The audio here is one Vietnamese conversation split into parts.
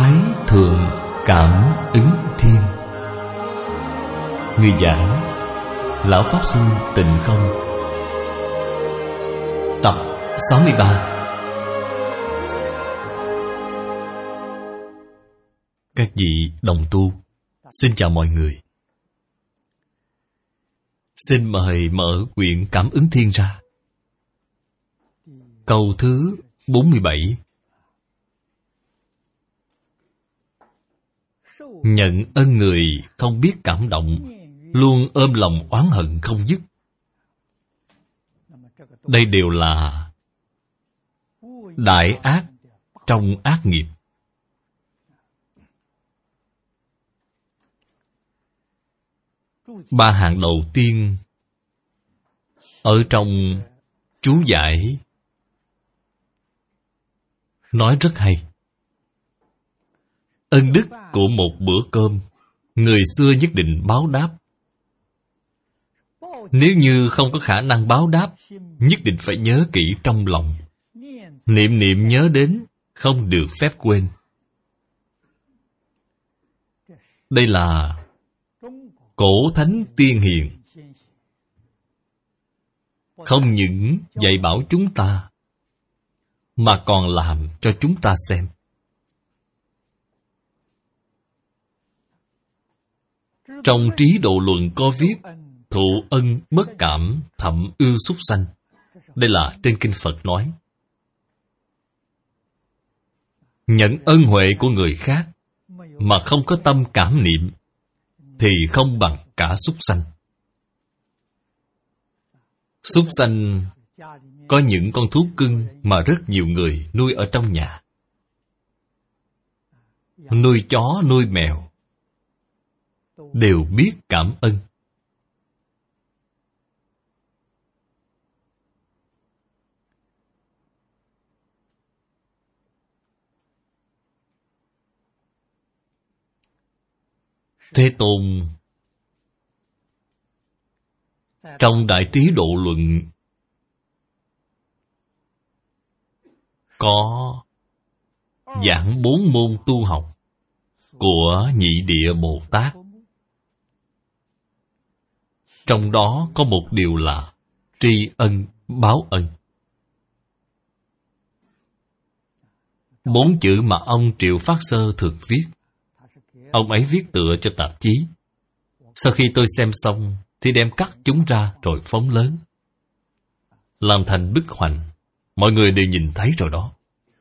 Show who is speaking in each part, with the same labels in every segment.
Speaker 1: Thái Thượng Cảm Ứng Thiên. Người giảng Lão Pháp Sư Tịnh Không. Tập 63. Các vị đồng tu, xin chào mọi người. Xin mời mở quyển Cảm Ứng Thiên ra. Câu thứ 47. Nhận ân người không biết cảm động, luôn ôm lòng oán hận không dứt. Đây đều là đại ác trong ác nghiệp. Ba hạng đầu tiên ở trong chú giải nói rất hay. Ân đức của một bữa cơm, người xưa nhất định báo đáp. Nếu như không có khả năng báo đáp, nhất định phải nhớ kỹ trong lòng. Niệm niệm nhớ đến, không được phép quên. Đây là cổ thánh tiên hiền. Không những dạy bảo chúng ta, mà còn làm cho chúng ta xem. Trong Trí Độ Luận có viết: thụ ân bất cảm, thậm ưu súc sanh. Đây là trên kinh Phật nói. Nhận ân huệ của người khác mà không có tâm cảm niệm thì không bằng cả súc sanh. Súc sanh có những con thú cưng mà rất nhiều người nuôi ở trong nhà. Nuôi chó, nuôi mèo đều biết cảm ơn. Thế Tôn trong Đại Trí Độ Luận có giảng 4 môn tu học của Nhị Địa Bồ Tát. Trong đó có một điều là tri ân báo ân. 4 chữ mà ông Triệu Phát Sơ thường viết. Ông ấy viết tựa cho tạp chí. Sau khi tôi xem xong thì đem cắt chúng ra rồi phóng lớn, làm thành bức hoành. Mọi người đều nhìn thấy rồi đó.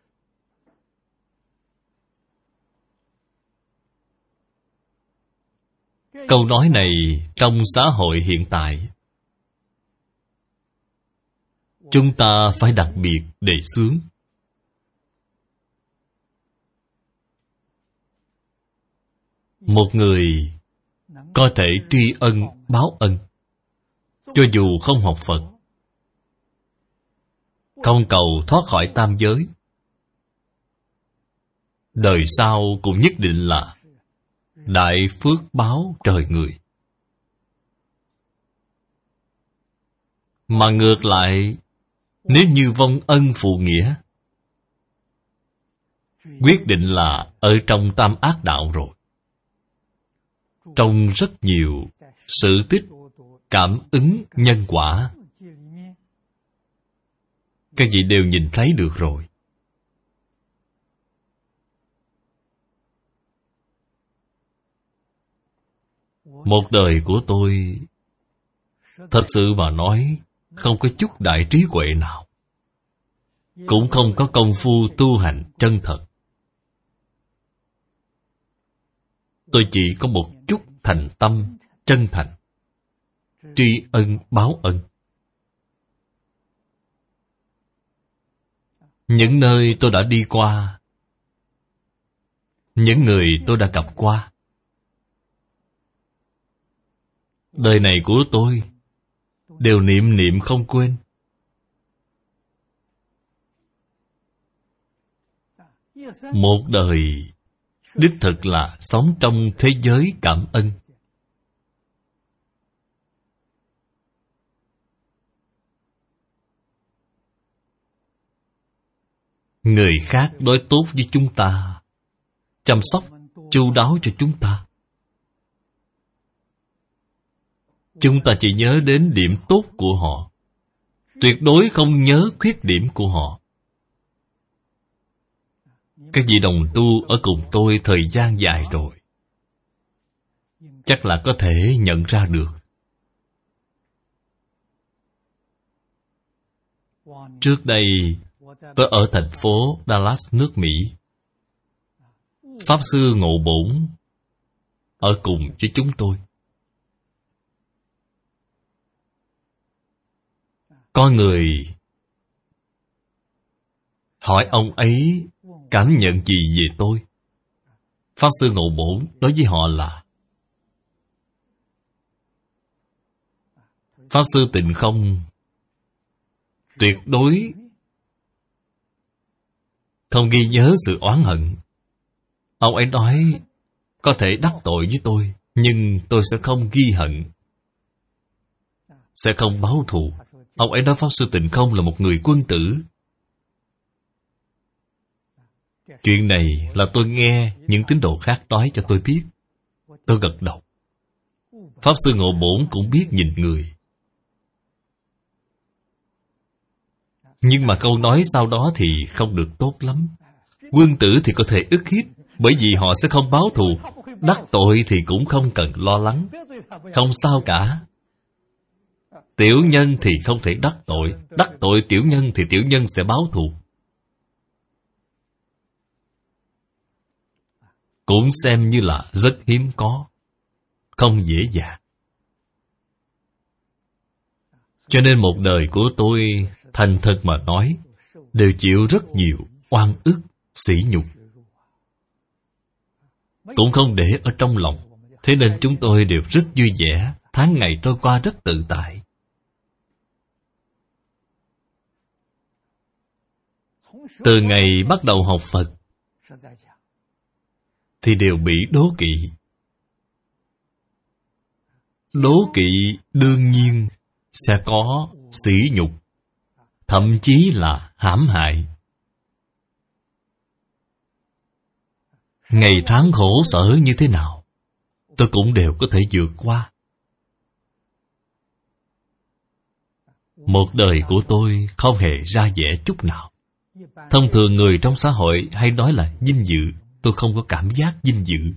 Speaker 1: Câu nói này trong xã hội hiện tại, chúng ta phải đặc biệt đề xướng. Một người có thể tri ân báo ân, cho dù không học Phật, không cầu thoát khỏi tam giới, đời sau cũng nhất định là đại phước báo trời người. Mà ngược lại, nếu như vong ân phụ nghĩa, quyết định là ở trong tam ác đạo rồi. Trong rất nhiều sự tích cảm ứng nhân quả, các vị đều nhìn thấy được rồi. Một đời của tôi, thật sự mà nói, không có chút đại trí huệ nào, cũng không có công phu tu hành chân thật. Tôi chỉ có một chút thành tâm chân thành, tri ân báo ân. Những nơi tôi đã đi qua, những người tôi đã gặp qua, đời này của tôi đều niệm niệm không quên. Một đời đích thực là sống trong thế giới cảm ân. Người khác đối tốt với chúng ta chăm sóc chu đáo cho chúng ta. Chúng ta chỉ nhớ đến điểm tốt của họ, tuyệt đối không nhớ khuyết điểm của họ. Các vị đồng tu ở cùng tôi thời gian dài rồi, chắc là có thể nhận ra được. Trước đây, tôi ở thành phố Dallas, nước Mỹ. Pháp Sư Ngộ Bổn ở cùng với chúng tôi. Có người hỏi ông ấy cảm nhận gì về tôi. Pháp Sư Ngộ Bổn nói với họ là: Pháp Sư Tịnh Không tuyệt đối không ghi nhớ sự oán hận. Ông ấy nói có thể đắc tội với tôi, nhưng tôi sẽ không ghi hận, sẽ không báo thù. Ông ấy nói Pháp Sư Tịnh Không là một người quân tử. Chuyện này là tôi nghe những tín đồ khác nói cho tôi biết. Tôi gật đầu. Pháp Sư Ngộ Bổn cũng biết nhìn người. Nhưng mà câu nói sau đó thì không được tốt lắm. Quân tử thì có thể ức hiếp, bởi vì họ sẽ không báo thù. Đắc tội thì cũng không cần lo lắng, không sao cả. Tiểu nhân thì không thể đắc tội. Đắc tội tiểu nhân thì tiểu nhân sẽ báo thù. Cũng xem như là rất hiếm có, không dễ dàng. Cho nên một đời của tôi, thành thật mà nói, đều chịu rất nhiều oan ức, sỉ nhục. Cũng không để ở trong lòng. Thế nên chúng tôi đều rất vui vẻ, tháng ngày trôi qua rất tự tại. Từ ngày bắt đầu học Phật thì đều bị đố kỵ. Đố kỵ đương nhiên sẽ có sỉ nhục, thậm chí là hãm hại. Ngày tháng khổ sở như thế nào, tôi cũng đều có thể vượt qua. Một đời của tôi không hề ra vẻ chút nào. Thông thường người trong xã hội hay nói là vinh dự. Tôi không có cảm giác vinh dự.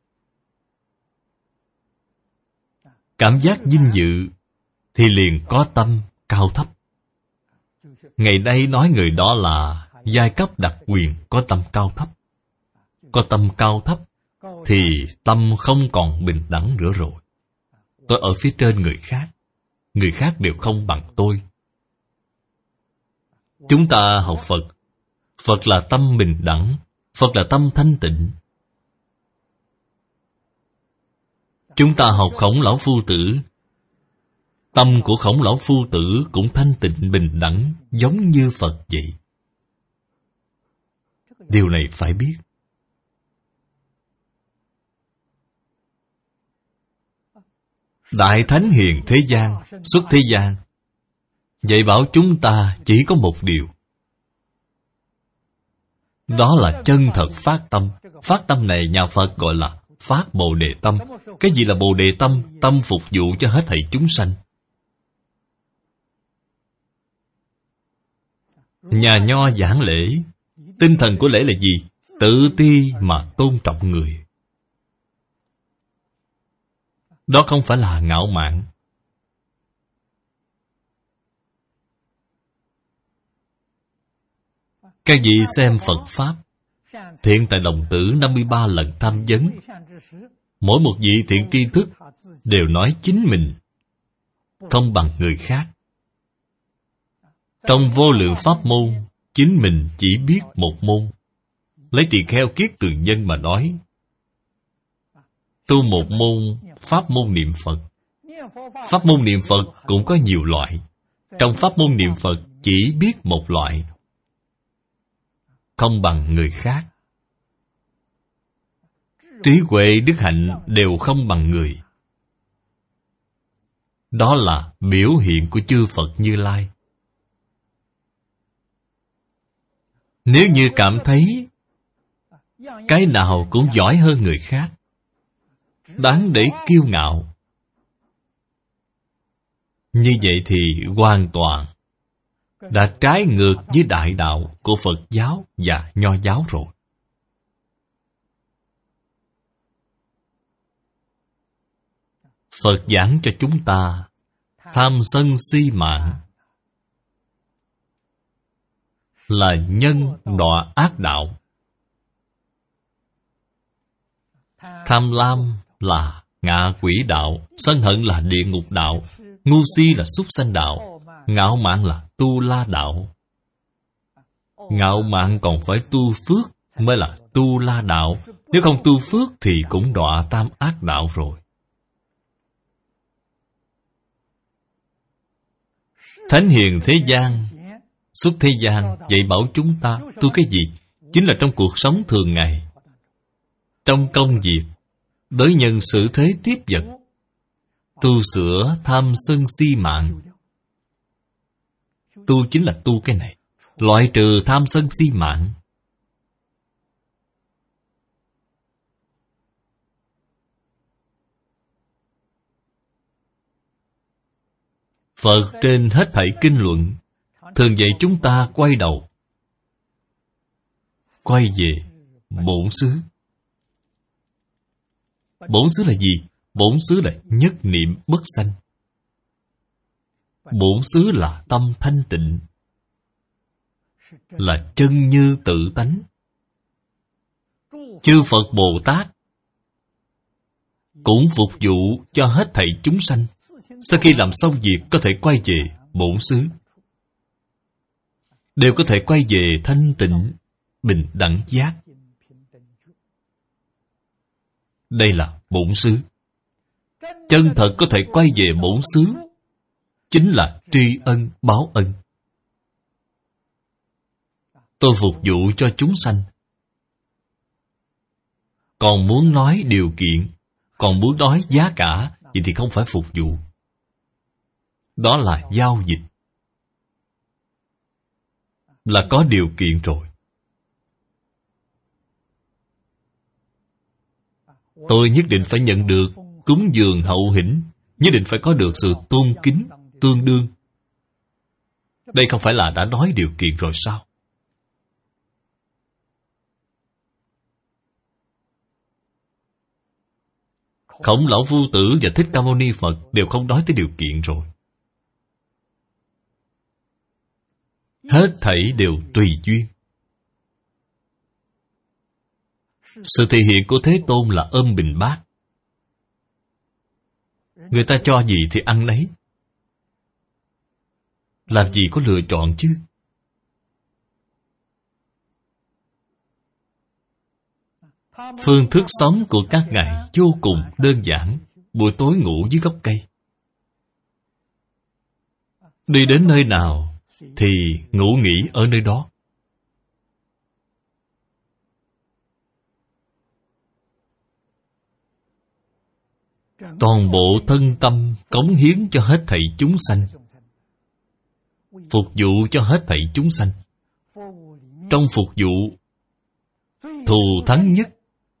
Speaker 1: Cảm giác vinh dự thì liền có tâm cao thấp. Ngày nay nói người đó là giai cấp đặc quyền, có tâm cao thấp. Có tâm cao thấp thì tâm không còn bình đẳng nữa rồi. Tôi ở phía trên người khác đều không bằng tôi. Chúng ta học Phật, Phật là tâm bình đẳng, Phật là tâm thanh tịnh. Chúng ta học Khổng Lão Phu Tử, tâm của Khổng Lão Phu Tử cũng thanh tịnh bình đẳng, giống như Phật vậy. Điều này phải biết. Đại Thánh Hiền thế gian, xuất thế gian, dạy bảo chúng ta chỉ có một điều. Đó là chân thật phát tâm. Phát tâm này nhà Phật gọi là phát Bồ Đề tâm. Cái gì là Bồ Đề tâm? Tâm phục vụ cho hết thảy chúng sanh. Nhà Nho giảng lễ, tinh thần của lễ là gì? Tự ti mà tôn trọng người. Đó không phải là ngạo mạn. Các vị xem Phật Pháp, Thiện Tài Đồng Tử 53 lần tham vấn. Mỗi một vị thiện tri thức đều nói chính mình không bằng người khác. Trong vô lượng pháp môn, chính mình chỉ biết một môn. Lấy tỳ kheo kiết từ nhân mà nói, tu một môn pháp môn niệm Phật. Pháp môn niệm Phật cũng có nhiều loại. Trong pháp môn niệm Phật chỉ biết một loại, không bằng người khác. Trí huệ đức hạnh đều không bằng người. Đó là biểu hiện của chư Phật Như Lai. Nếu như cảm thấy cái nào cũng giỏi hơn người khác, đáng để kiêu ngạo. Như vậy thì hoàn toàn đã trái ngược với đại đạo của Phật giáo và Nho giáo rồi. Phật giảng cho chúng ta tham sân si mạng là nhân đọa ác đạo. Tham lam là ngạ quỷ đạo, sân hận là địa ngục đạo, ngu si là súc sanh đạo, ngạo mạn là tu la đạo. Ngạo mạn còn phải tu phước mới là tu la đạo. Nếu không tu phước thì cũng đọa tam ác đạo rồi. Thánh hiền thế gian, xuất thế gian dạy bảo chúng ta tu cái gì? Chính là trong cuộc sống thường ngày, trong công việc, đối nhân xử thế tiếp vật, tu sửa tham sân si mạng. Tu chính là tu cái này, loại trừ tham sân si mạng. Phật trên hết thảy kinh luận thường dạy chúng ta quay đầu, quay về bổn xứ. Bổn xứ là gì? Bổn xứ là nhất niệm bất sanh. Bổn xứ là tâm thanh tịnh, là chân như tự tánh. Chư Phật Bồ Tát cũng phục vụ cho hết thảy chúng sanh. Sau khi làm xong việc có thể quay về bổn xứ, đều có thể quay về thanh tịnh, bình đẳng giác. Đây là bổn xứ. Chân thật có thể quay về bổn xứ chính là tri ân báo ân. Tôi phục vụ cho chúng sanh, còn muốn nói điều kiện, còn muốn nói giá cả, vậy thì không phải phục vụ. Đó là giao dịch, là có điều kiện rồi. Tôi nhất định phải nhận được cúng dường hậu hĩnh, nhất định phải có được sự tôn kính tương đương. Đây không phải là đã nói điều kiện rồi sao? Khổng Lão Phu Tử và Thích Ca Mâu Ni Phật đều không nói tới điều kiện rồi. Hết thảy đều tùy duyên. Sự thể hiện của Thế Tôn là ôm bình bát. Người ta cho gì thì ăn nấy. Làm gì có lựa chọn chứ? Phương thức sống của các ngài vô cùng đơn giản. Buổi tối ngủ dưới gốc cây. Đi đến nơi nào thì ngủ nghỉ ở nơi đó. Toàn bộ thân tâm cống hiến cho hết thảy chúng sanh, phục vụ cho hết thảy chúng sanh. Trong phục vụ, thù thắng nhất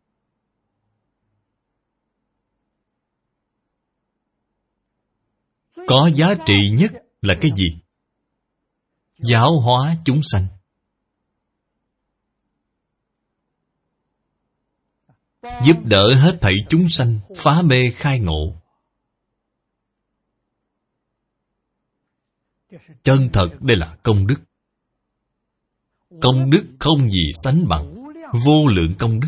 Speaker 1: có giá trị nhất là cái gì? Giáo hóa chúng sanh. Giúp đỡ hết thảy chúng sanh phá mê khai ngộ. Chân thật đây là công đức. Công đức không gì sánh bằng, vô lượng công đức.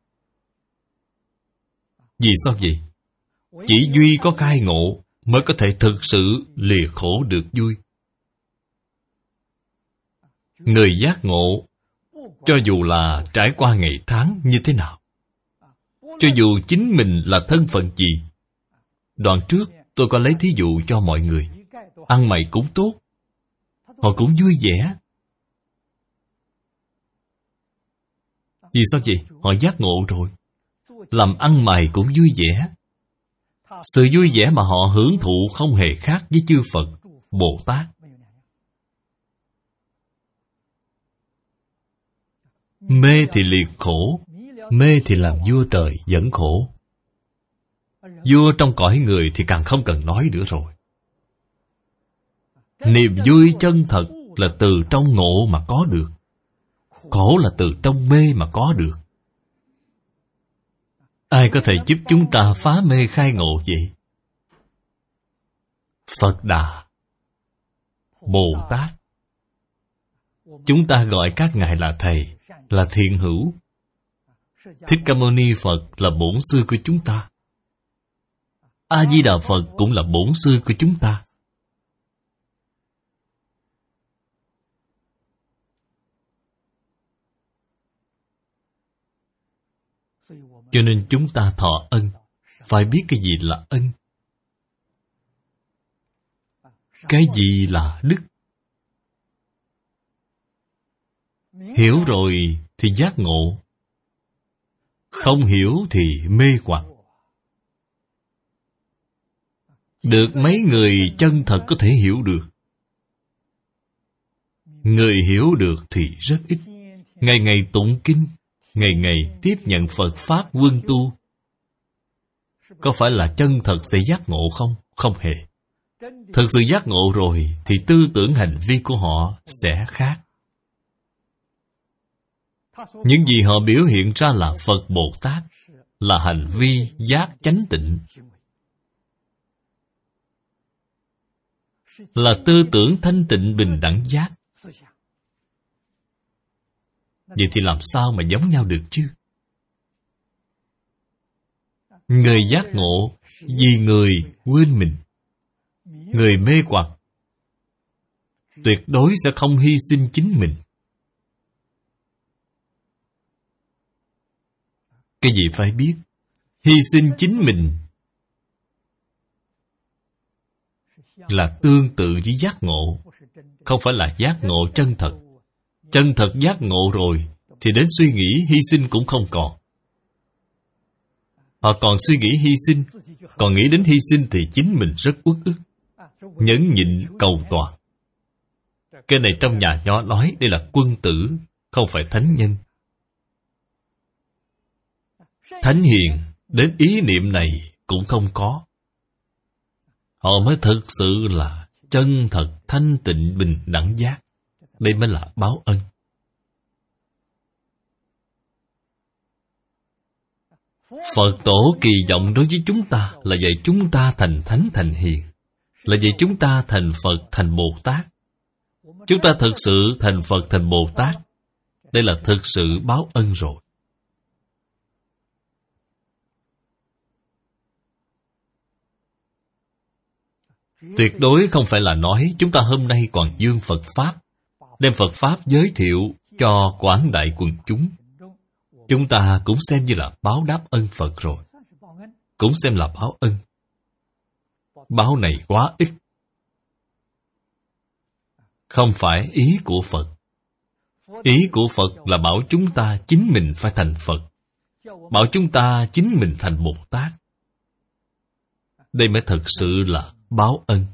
Speaker 1: Vì sao vậy? Chỉ duy có khai ngộ mới có thể thực sự lìa khổ được vui. Người giác ngộ, cho dù là trải qua ngày tháng như thế nào, cho dù chính mình là thân phận gì. Đoạn trước tôi có lấy thí dụ cho mọi người. Ăn mày cũng tốt, họ cũng vui vẻ. Vì sao vậy? Họ giác ngộ rồi. Làm ăn mày cũng vui vẻ. Sự vui vẻ mà họ hưởng thụ không hề khác với chư Phật, Bồ Tát. Mê thì liệt khổ, Mê thì làm vua trời dẫn khổ. Vua trong cõi người thì càng không cần nói nữa rồi. Niềm vui chân thật là từ trong ngộ mà có được. Khổ là từ trong mê mà có được. Ai có thể giúp chúng ta phá mê khai ngộ vậy? Phật Đà, Bồ Tát. Chúng ta gọi các ngài là thầy, là thiện hữu. Thích Ca Mâu Ni Phật là bổn sư của chúng ta. A Di Đà Phật cũng là bổn sư của chúng ta. Cho nên chúng ta thọ ân, phải biết cái gì là ân, cái gì là đức. Hiểu rồi thì giác ngộ, không hiểu thì mê hoặc. Được mấy người chân thật có thể hiểu được. Người hiểu được thì rất ít. Ngày ngày tụng kinh, ngày ngày tiếp nhận Phật Pháp quân tu. Có phải là chân thật sẽ giác ngộ không? Không hề. Thật sự giác ngộ rồi thì tư tưởng hành vi của họ sẽ khác. Những gì họ biểu hiện ra là Phật Bồ Tát, là hành vi giác chánh tịnh, là tư tưởng thanh tịnh bình đẳng giác. Vậy thì làm sao mà giống nhau được chứ? Người giác ngộ vì người quên mình. Người mê hoặc tuyệt đối sẽ không hy sinh chính mình. Cái gì phải biết? Hy sinh chính mình là tương tự với giác ngộ, không phải là giác ngộ chân thật. Chân thật giác ngộ rồi thì đến suy nghĩ hy sinh cũng không còn. Họ còn suy nghĩ hy sinh, còn nghĩ đến hy sinh thì chính mình rất uất ức, nhẫn nhịn cầu toàn. Cái này trong nhà Nho nói đây là quân tử, không phải thánh nhân. Thánh hiền đến ý niệm này cũng không có. Họ mới thực sự là chân thật thanh tịnh bình đẳng giác. Đây mới là báo ân. Phật Tổ kỳ vọng đối với chúng ta là dạy chúng ta thành thánh thành hiền, là dạy chúng ta thành Phật thành Bồ Tát. Chúng ta thực sự thành Phật thành Bồ Tát, đây là thực sự báo ân rồi. Tuyệt đối không phải là nói chúng ta hôm nay còn dương Phật Pháp, đem Phật Pháp giới thiệu cho quảng đại quần chúng. Chúng ta cũng xem như là báo đáp ân Phật rồi. Cũng xem là báo ân. Báo này quá ít. Không phải ý của Phật. Ý của Phật là bảo chúng ta chính mình phải thành Phật, bảo chúng ta chính mình thành Bồ Tát. Đây mới thật sự là báo ân.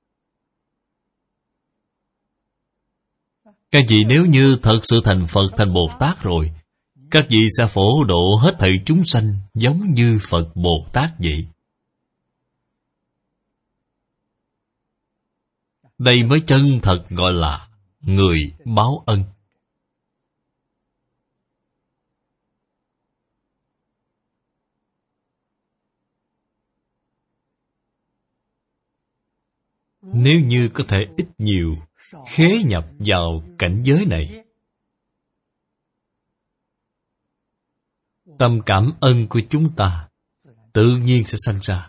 Speaker 1: Các vị nếu như thật sự thành Phật thành Bồ Tát rồi, các vị sẽ phổ độ hết thảy chúng sanh giống như Phật Bồ Tát vậy. Đây mới chân thật gọi là người báo ân. Nếu như có thể ít nhiều khế nhập vào cảnh giới này, tâm cảm ơn của chúng ta tự nhiên sẽ sanh ra.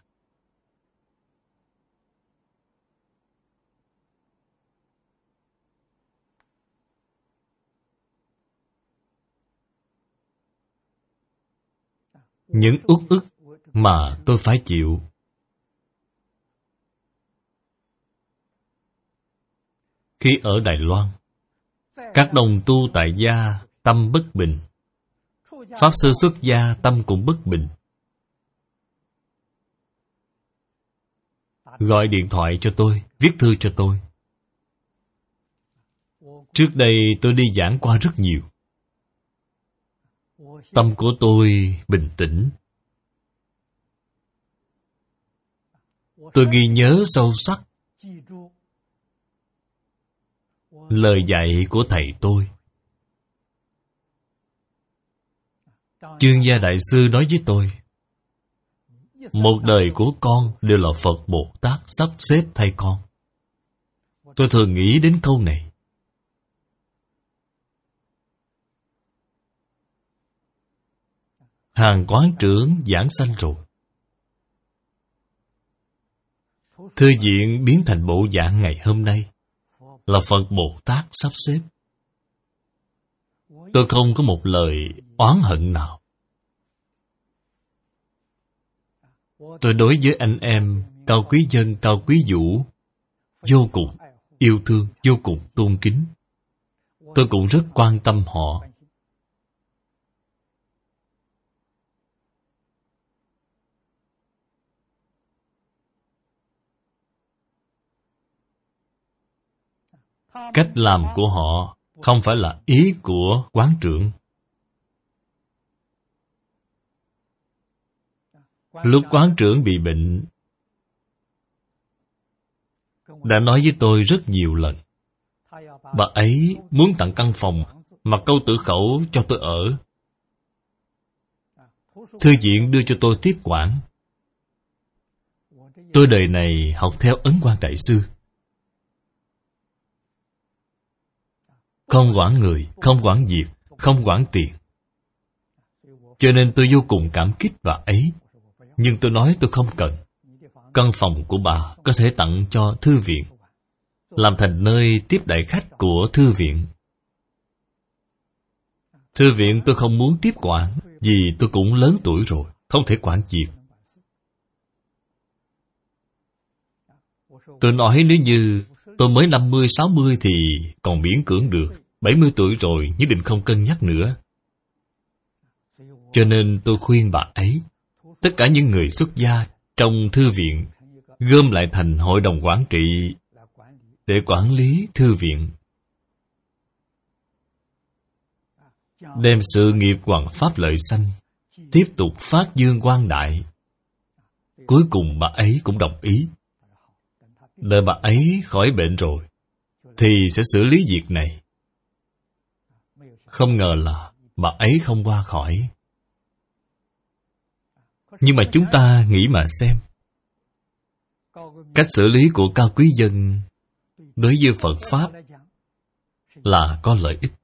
Speaker 1: Những uất ức mà tôi phải chịu, khi ở Đài Loan, các đồng tu tại gia tâm bất bình, Pháp Sư xuất gia tâm cũng bất bình. Gọi điện thoại cho tôi, viết thư cho tôi. Trước đây tôi đi giảng qua rất nhiều. Tâm của tôi bình tĩnh. Tôi ghi nhớ sâu sắc lời dạy của thầy tôi. Chương Gia Đại Sư nói với tôi, một đời của con đều là Phật Bồ Tát sắp xếp thay con. Tôi thường nghĩ đến câu này. Hàng quán trưởng giảng sanh rồi, thư viện biến thành bộ dạng ngày hôm nay là Phật Bồ Tát sắp xếp. Tôi không có một lời oán hận nào. Tôi đối với anh em Cao Quý Dân, Cao Quý Vũ vô cùng yêu thương, vô cùng tôn kính. Tôi cũng rất quan tâm họ. Cách làm của họ không phải là ý của quán trưởng. Lúc quán trưởng bị bệnh, đã nói với tôi rất nhiều lần. Bà ấy muốn tặng căn phòng mà Câu Tử Khẩu cho tôi ở. Thư viện đưa cho tôi tiếp quản. Tôi đời này học theo Ấn Quang Đại Sư. Không quản người, không quản việc, không quản tiền. Cho nên tôi vô cùng cảm kích bà ấy. Nhưng tôi nói tôi không cần. Căn phòng của bà có thể tặng cho thư viện, làm thành nơi tiếp đãi khách của thư viện. Thư viện tôi không muốn tiếp quản, vì tôi cũng lớn tuổi rồi, không thể quản việc. Tôi nói nếu như tôi mới 50, 60 thì còn miễn cưỡng được. 70 tuổi rồi nhất định không cân nhắc nữa. Cho nên tôi khuyên bà ấy, tất cả những người xuất gia trong thư viện gom lại thành hội đồng quản trị để quản lý thư viện, đem sự nghiệp hoằng pháp lợi sanh tiếp tục phát dương quang đại. Cuối cùng bà ấy cũng đồng ý. Đợi bà ấy khỏi bệnh rồi thì sẽ xử lý việc này. Không ngờ là bà ấy không qua khỏi. Nhưng mà chúng ta nghĩ mà xem, cách xử lý của Cao Quý Dân đối với Phật Pháp là có lợi ích.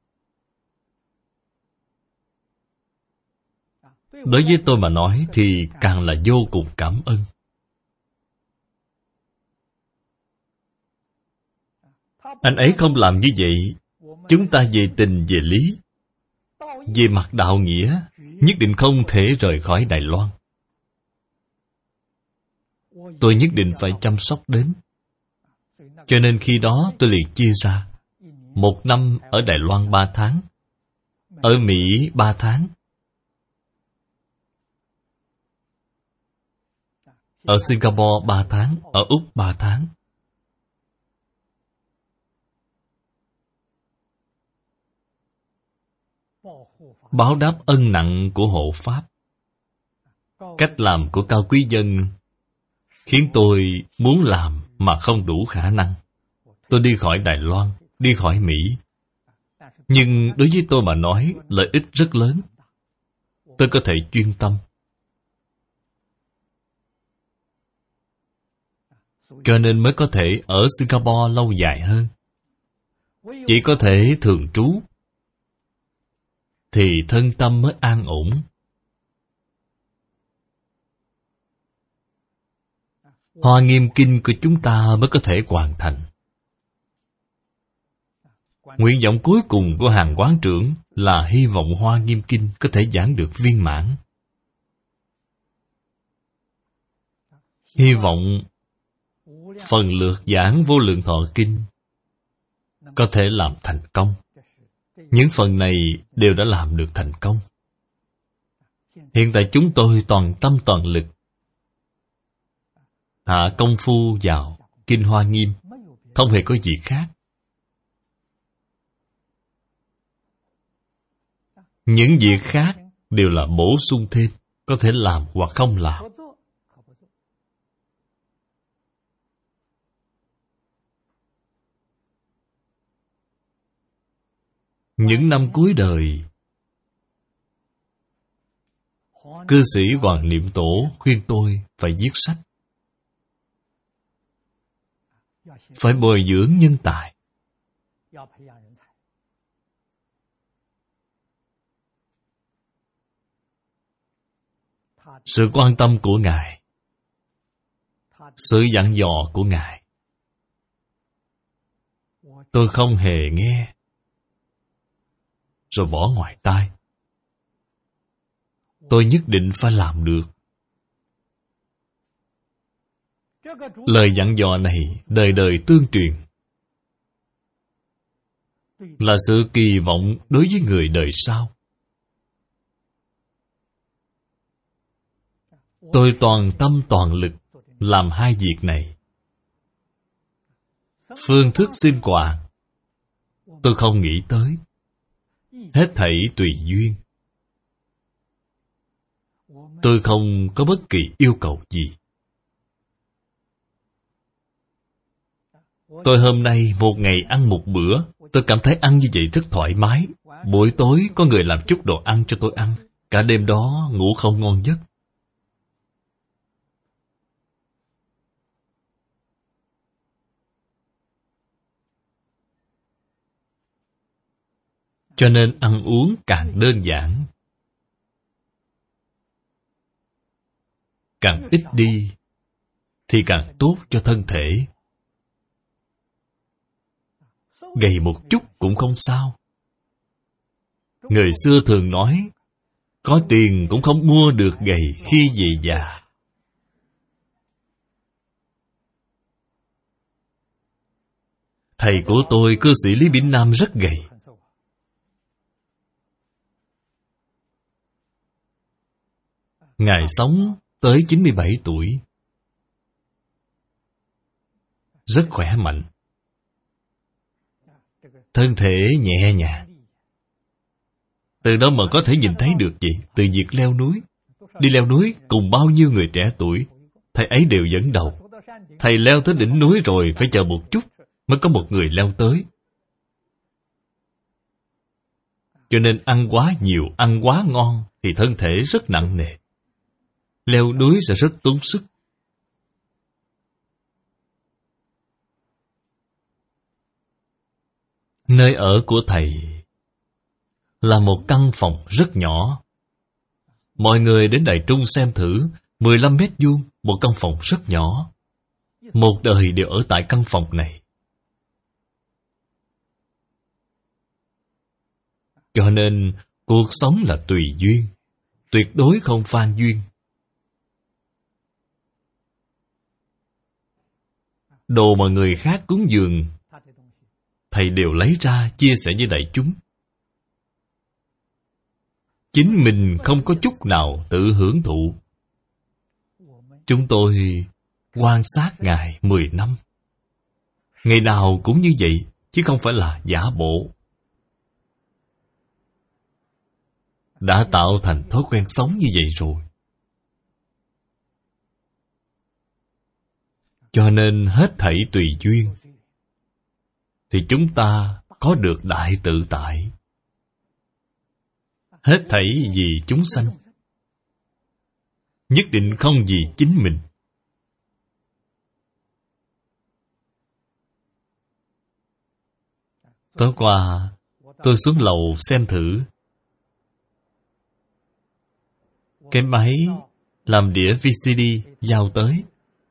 Speaker 1: Đối với tôi mà nói thì càng là vô cùng cảm ơn. Anh ấy không làm như vậy, chúng ta về tình về lý, về mặt đạo nghĩa, nhất định không thể rời khỏi Đài Loan. Tôi nhất định phải chăm sóc đến. Cho nên khi đó tôi liền chia ra 1 năm ở Đài Loan 3 tháng, ở Mỹ 3 tháng, ở Singapore 3 tháng, ở Úc 3 tháng. Báo đáp ân nặng của hộ Pháp. Cách làm của Cao Quý Dân khiến tôi muốn làm mà không đủ khả năng. Tôi đi khỏi Đài Loan, đi khỏi Mỹ. Nhưng đối với tôi mà nói, lợi ích rất lớn. Tôi có thể chuyên tâm. Cho nên mới có thể ở Singapore lâu dài hơn. Chỉ có thể thường trú thì thân tâm mới an ổn. Hoa Nghiêm Kinh của chúng ta mới có thể hoàn thành. Nguyện vọng cuối cùng của hàng quán trưởng là hy vọng Hoa Nghiêm Kinh có thể giảng được viên mãn. Hy vọng phần lượt giảng Vô Lượng Thọ Kinh có thể làm thành công. Những phần này đều đã làm được thành công. Hiện tại chúng tôi toàn tâm toàn lực hạ công phu vào Kinh Hoa Nghiêm, không hề có gì khác. Những việc khác đều là bổ sung thêm, có thể làm hoặc không làm. Những năm cuối đời, cư sĩ Hoàng Niệm Tổ khuyên tôi phải viết sách, phải bồi dưỡng nhân tài. Sự quan tâm của Ngài, sự dặn dò của Ngài, tôi không hề nghe rồi bỏ ngoài tai. Tôi nhất định phải làm được. Lời dặn dò này đời đời tương truyền, là sự kỳ vọng đối với người đời sau. Tôi toàn tâm toàn lực làm hai việc này. Phương thức sinh hoạt tôi không nghĩ tới, hết thảy tùy duyên. Tôi không có bất kỳ yêu cầu gì. Tôi hôm nay một ngày ăn một bữa, tôi cảm thấy ăn như vậy rất thoải mái. Buổi tối có người làm chút đồ ăn cho tôi ăn, cả đêm đó ngủ không ngon giấc. Cho nên ăn uống càng đơn giản, càng ít đi, thì càng tốt cho thân thể. Gầy một chút cũng không sao. Người xưa thường nói, có tiền cũng không mua được gầy khi về già. Thầy của tôi, cư sĩ Lý Bỉnh Nam rất gầy. Ngài sống tới 97 tuổi. Rất khỏe mạnh. Thân thể nhẹ nhàng. Từ đó mà có thể nhìn thấy được gì? Từ việc leo núi. Đi leo núi cùng bao nhiêu người trẻ tuổi, thầy ấy đều dẫn đầu. Thầy leo tới đỉnh núi rồi phải chờ một chút mới có một người leo tới. Cho nên ăn quá nhiều, ăn quá ngon thì thân thể rất nặng nề. Leo núi sẽ rất tốn sức. Nơi ở của thầy là một căn phòng rất nhỏ. Mọi người đến Đài Trung xem thử, 15 mét vuông, một căn phòng rất nhỏ. Một đời đều ở tại căn phòng này. Cho nên, cuộc sống là tùy duyên, tuyệt đối không phan duyên. Đồ mà người khác cúng dường, thầy đều lấy ra chia sẻ với đại chúng. Chính mình không có chút nào tự hưởng thụ. Chúng tôi quan sát Ngài 10 năm. Ngày nào cũng như vậy, chứ không phải là giả bộ. Đã tạo thành thói quen sống như vậy rồi. Cho nên hết thảy tùy duyên, thì chúng ta có được đại tự tại. Hết thảy vì chúng sanh, nhất định không vì chính mình. Tối qua, tôi xuống lầu xem thử. Cái máy làm đĩa VCD giao tới.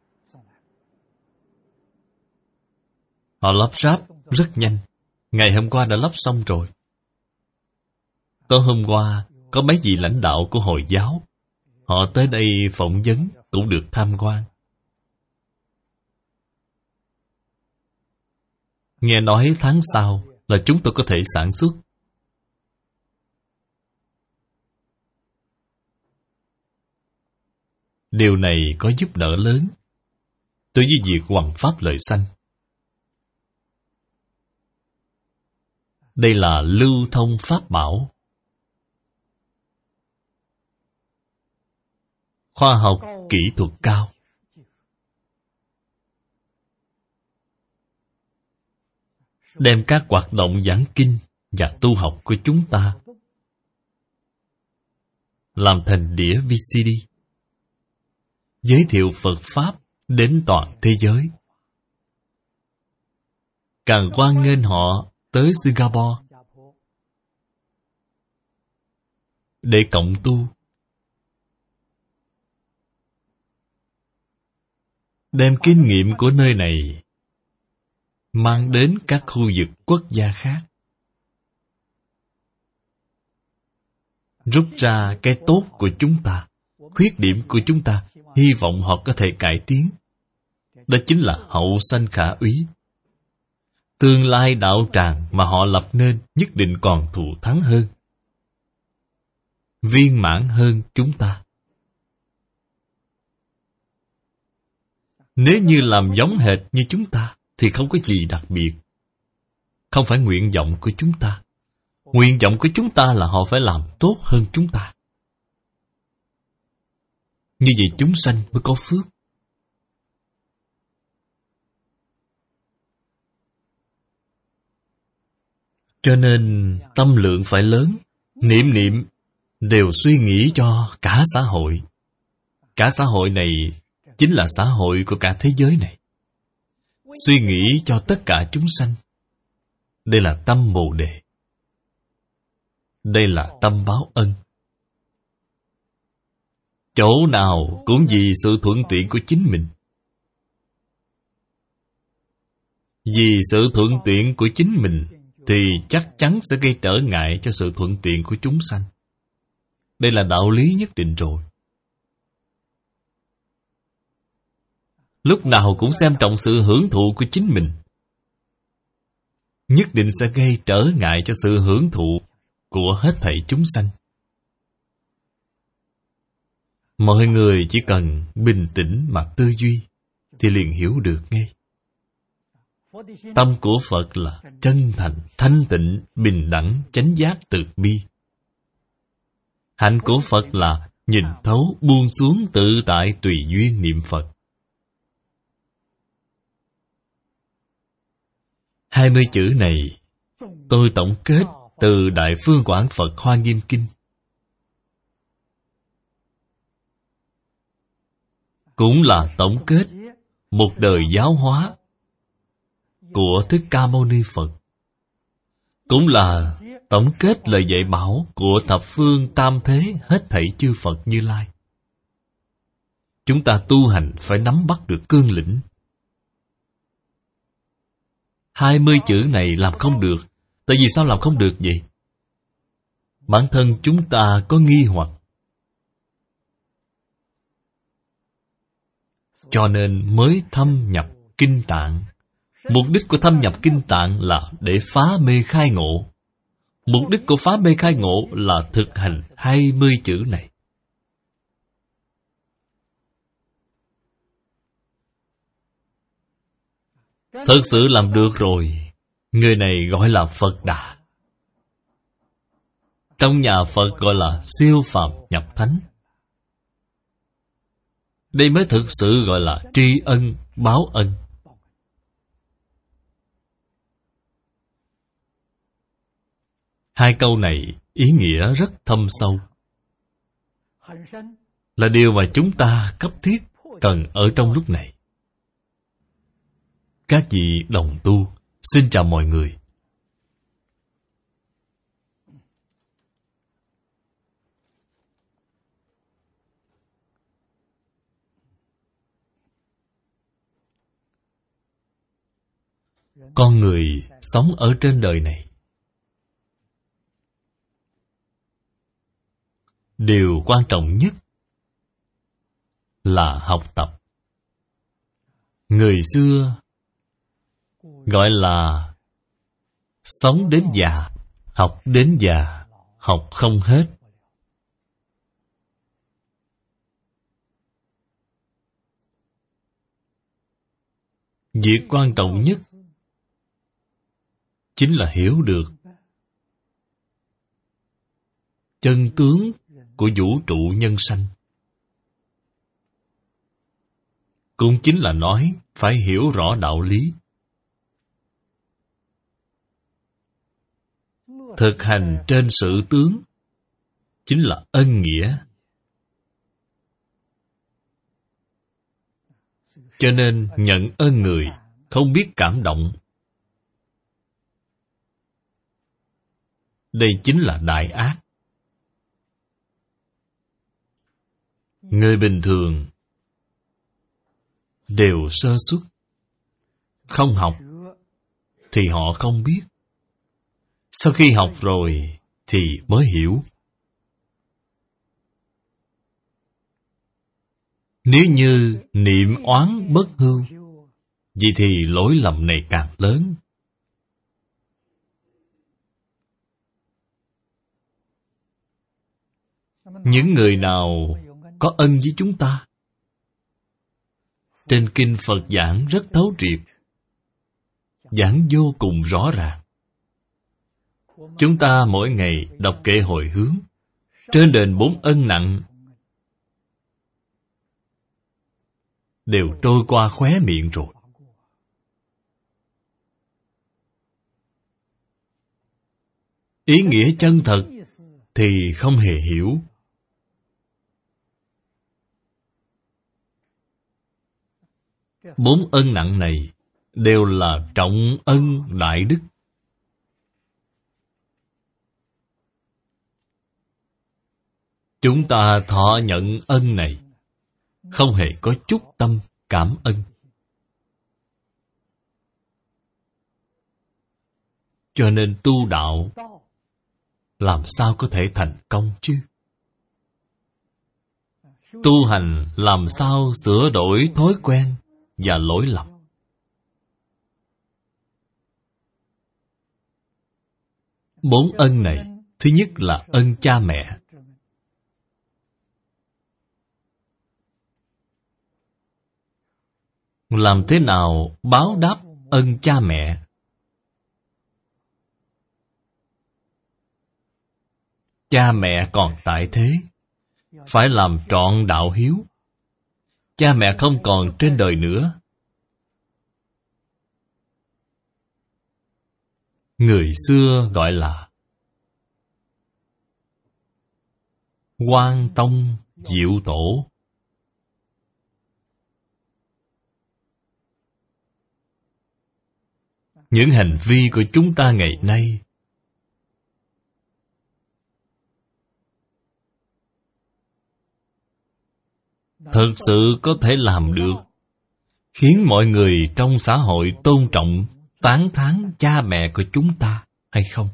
Speaker 1: Họ lắp ráp rất nhanh. Ngày hôm qua đã lắp xong rồi. Tối hôm qua, có mấy vị lãnh đạo của Hồi giáo. Họ tới đây phỏng vấn, cũng được tham quan. Nghe nói tháng sau là chúng tôi có thể sản xuất. Điều này có giúp đỡ lớn đối với việc hoằng pháp lợi sanh. Đây là lưu thông pháp bảo. khoa học kỹ thuật cao. Đem các hoạt động giảng kinh và tu học của chúng ta làm thành đĩa VCD, giới thiệu Phật Pháp đến toàn thế giới. Càng hoan nghênh họ tới Singapore để cộng tu, đem kinh nghiệm của nơi này mang đến các khu vực quốc gia khác, rút ra cái tốt của chúng ta, khuyết điểm của chúng ta, hy vọng họ có thể cải tiến. Đó chính là hậu sanh khả úy. Tương lai đạo tràng mà họ lập nên nhất định còn thù thắng hơn, viên mãn hơn chúng ta. Nếu như làm giống hệt như chúng ta thì không có gì đặc biệt. Không phải nguyện vọng của chúng ta. Nguyện vọng của chúng ta là họ phải làm tốt hơn chúng ta. Như vậy chúng sanh mới có phước. Cho nên tâm lượng phải lớn, niệm niệm đều suy nghĩ cho cả xã hội. Cả xã hội này chính là xã hội của cả thế giới này. Suy nghĩ cho tất cả chúng sanh. Đây là tâm Bồ Đề. Đây là tâm báo ân. Chỗ nào cũng vì sự thuận tiện của chính mình. Vì sự thuận tiện của chính mình thì chắc chắn sẽ gây trở ngại cho sự thuận tiện của chúng sanh. Đây là đạo lý nhất định rồi. Lúc nào cũng xem trọng sự hưởng thụ của chính mình, nhất định sẽ gây trở ngại cho sự hưởng thụ của hết thảy chúng sanh. Mọi người chỉ cần bình tĩnh mà tư duy thì liền hiểu được ngay. Tâm của Phật là chân thành, thanh tịnh, bình đẳng, chánh giác, từ bi. Hạnh của Phật là nhìn thấu, buông xuống, tự tại, tùy duyên niệm Phật. 20 chữ này tôi tổng kết từ Đại Phương Quảng Phật Hoa Nghiêm Kinh. Cũng là tổng kết một đời giáo hóa của Thích Ca Mâu Ni Phật. Cũng là tổng kết lời dạy bảo của thập phương tam thế hết thảy chư Phật Như Lai. Chúng ta tu hành phải nắm bắt được cương lĩnh. 20 chữ này làm không được. Tại vì sao làm không được vậy? Bản thân chúng ta có nghi hoặc. Cho nên mới thâm nhập Kinh Tạng. Mục đích của thâm nhập Kinh Tạng là để phá mê khai ngộ. Mục đích của phá mê khai ngộ là thực hành 20 chữ này. Thật sự làm được rồi, người này gọi là Phật Đà. Trong nhà Phật gọi là siêu phàm nhập thánh. Đây mới thực sự gọi là tri ân, báo ân. Hai câu này ý nghĩa rất thâm sâu, là điều mà chúng ta cấp thiết cần ở trong lúc này. Các vị đồng tu, xin chào mọi người. Con người sống ở trên đời này, điều quan trọng nhất là học tập. Người xưa gọi là sống đến già, học đến già, học không hết. Việc quan trọng nhất chính là hiểu được chân tướng của vũ trụ nhân sanh. cũng chính là nói phải hiểu rõ đạo lý. Thực hành trên sự tướng chính là ân nghĩa. Cho nên nhận ơn người không biết cảm động, đây chính là đại ác. Người bình thường đều sơ suất, không học thì họ không biết. Sau khi học rồi thì mới hiểu. Nếu như niệm oán bất hưu, vậy thì lỗi lầm này càng lớn. Những người nào có ân với chúng ta, trên kinh Phật giảng rất thấu triệt, giảng vô cùng rõ ràng. Chúng ta mỗi ngày đọc kệ hồi hướng, trên đền 4 ân nặng đều trôi qua khóe miệng rồi. Ý nghĩa chân thật thì không hề hiểu. Bốn ân nặng này đều là trọng ân đại đức. Chúng ta thọ nhận ân này, không hề có chút tâm cảm ơn. Cho nên tu đạo làm sao có thể thành công chứ? Tu hành làm sao sửa đổi thói quen và lỗi lầm? Bốn ân này, thứ nhất là ân cha mẹ. Làm thế nào báo đáp ân cha mẹ? Cha mẹ còn tại thế, phải làm trọn đạo hiếu. Cha mẹ không còn trên đời nữa, người xưa gọi là Quan Tông Diệu Tổ. Những hành vi của chúng ta ngày nay thực sự có thể làm được, khiến mọi người trong xã hội tôn trọng, tán thán cha mẹ của chúng ta hay không?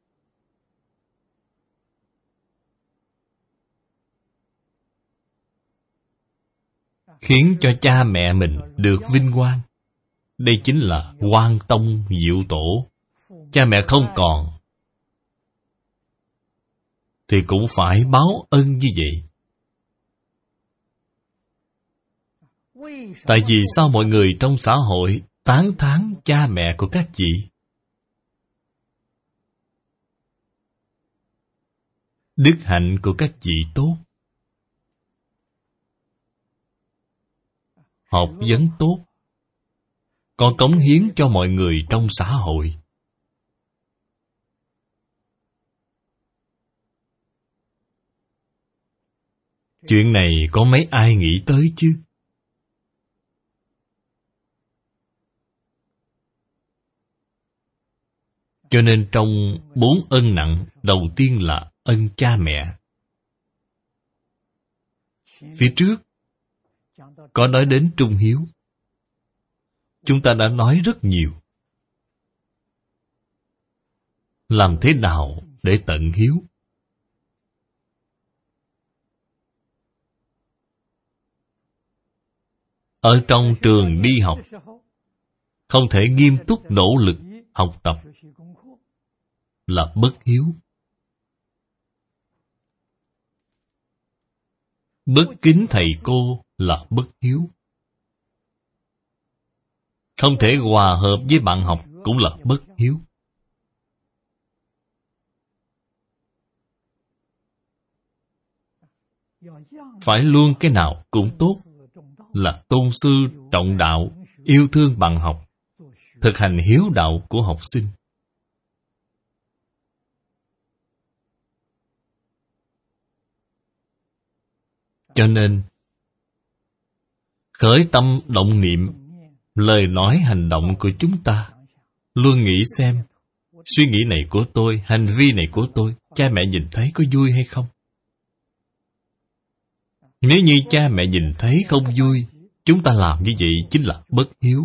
Speaker 1: Khiến cho cha mẹ mình được vinh quang, đây chính là Quan Tông Diệu Tổ. Cha mẹ không còn thì cũng phải báo ân như vậy. Tại vì sao mọi người trong xã hội tán thán cha mẹ của các vị? Đức hạnh của các vị tốt, học vấn tốt, còn cống hiến cho mọi người trong xã hội. Chuyện này có mấy ai nghĩ tới chứ? Cho nên trong 4 ân nặng, đầu tiên là ân cha mẹ. Phía trước có nói đến trung hiếu. Chúng ta đã nói rất nhiều. Làm thế nào để tận hiếu? Ở trong trường đi học, không thể nghiêm túc nỗ lực học tập là bất hiếu. Bất kính thầy cô là bất hiếu. Không thể hòa hợp với bạn học cũng là bất hiếu. Phải luôn cái nào cũng tốt, là tôn sư trọng đạo, yêu thương bạn học, thực hành hiếu đạo của học sinh. Cho nên, khởi tâm động niệm, lời nói hành động của chúng ta, luôn nghĩ xem, suy nghĩ này của tôi, hành vi này của tôi, cha mẹ nhìn thấy có vui hay không? Nếu như cha mẹ nhìn thấy không vui, chúng ta làm như vậy chính là bất hiếu.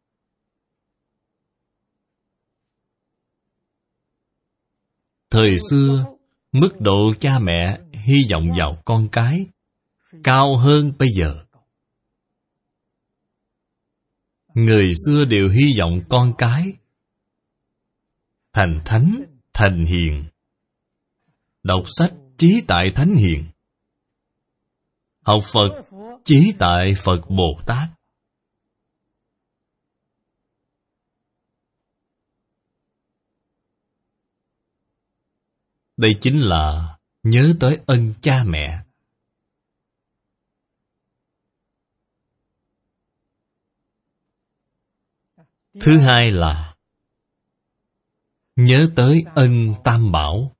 Speaker 1: Thời xưa, mức độ cha mẹ hy vọng vào con cái cao hơn bây giờ. Người xưa đều hy vọng con cái thành thánh, thành hiền, đọc sách chí tại thánh hiền, học Phật chí tại Phật Bồ Tát. Đây chính là nhớ tới ân cha mẹ. Thứ hai là nhớ tới ân Tam Bảo.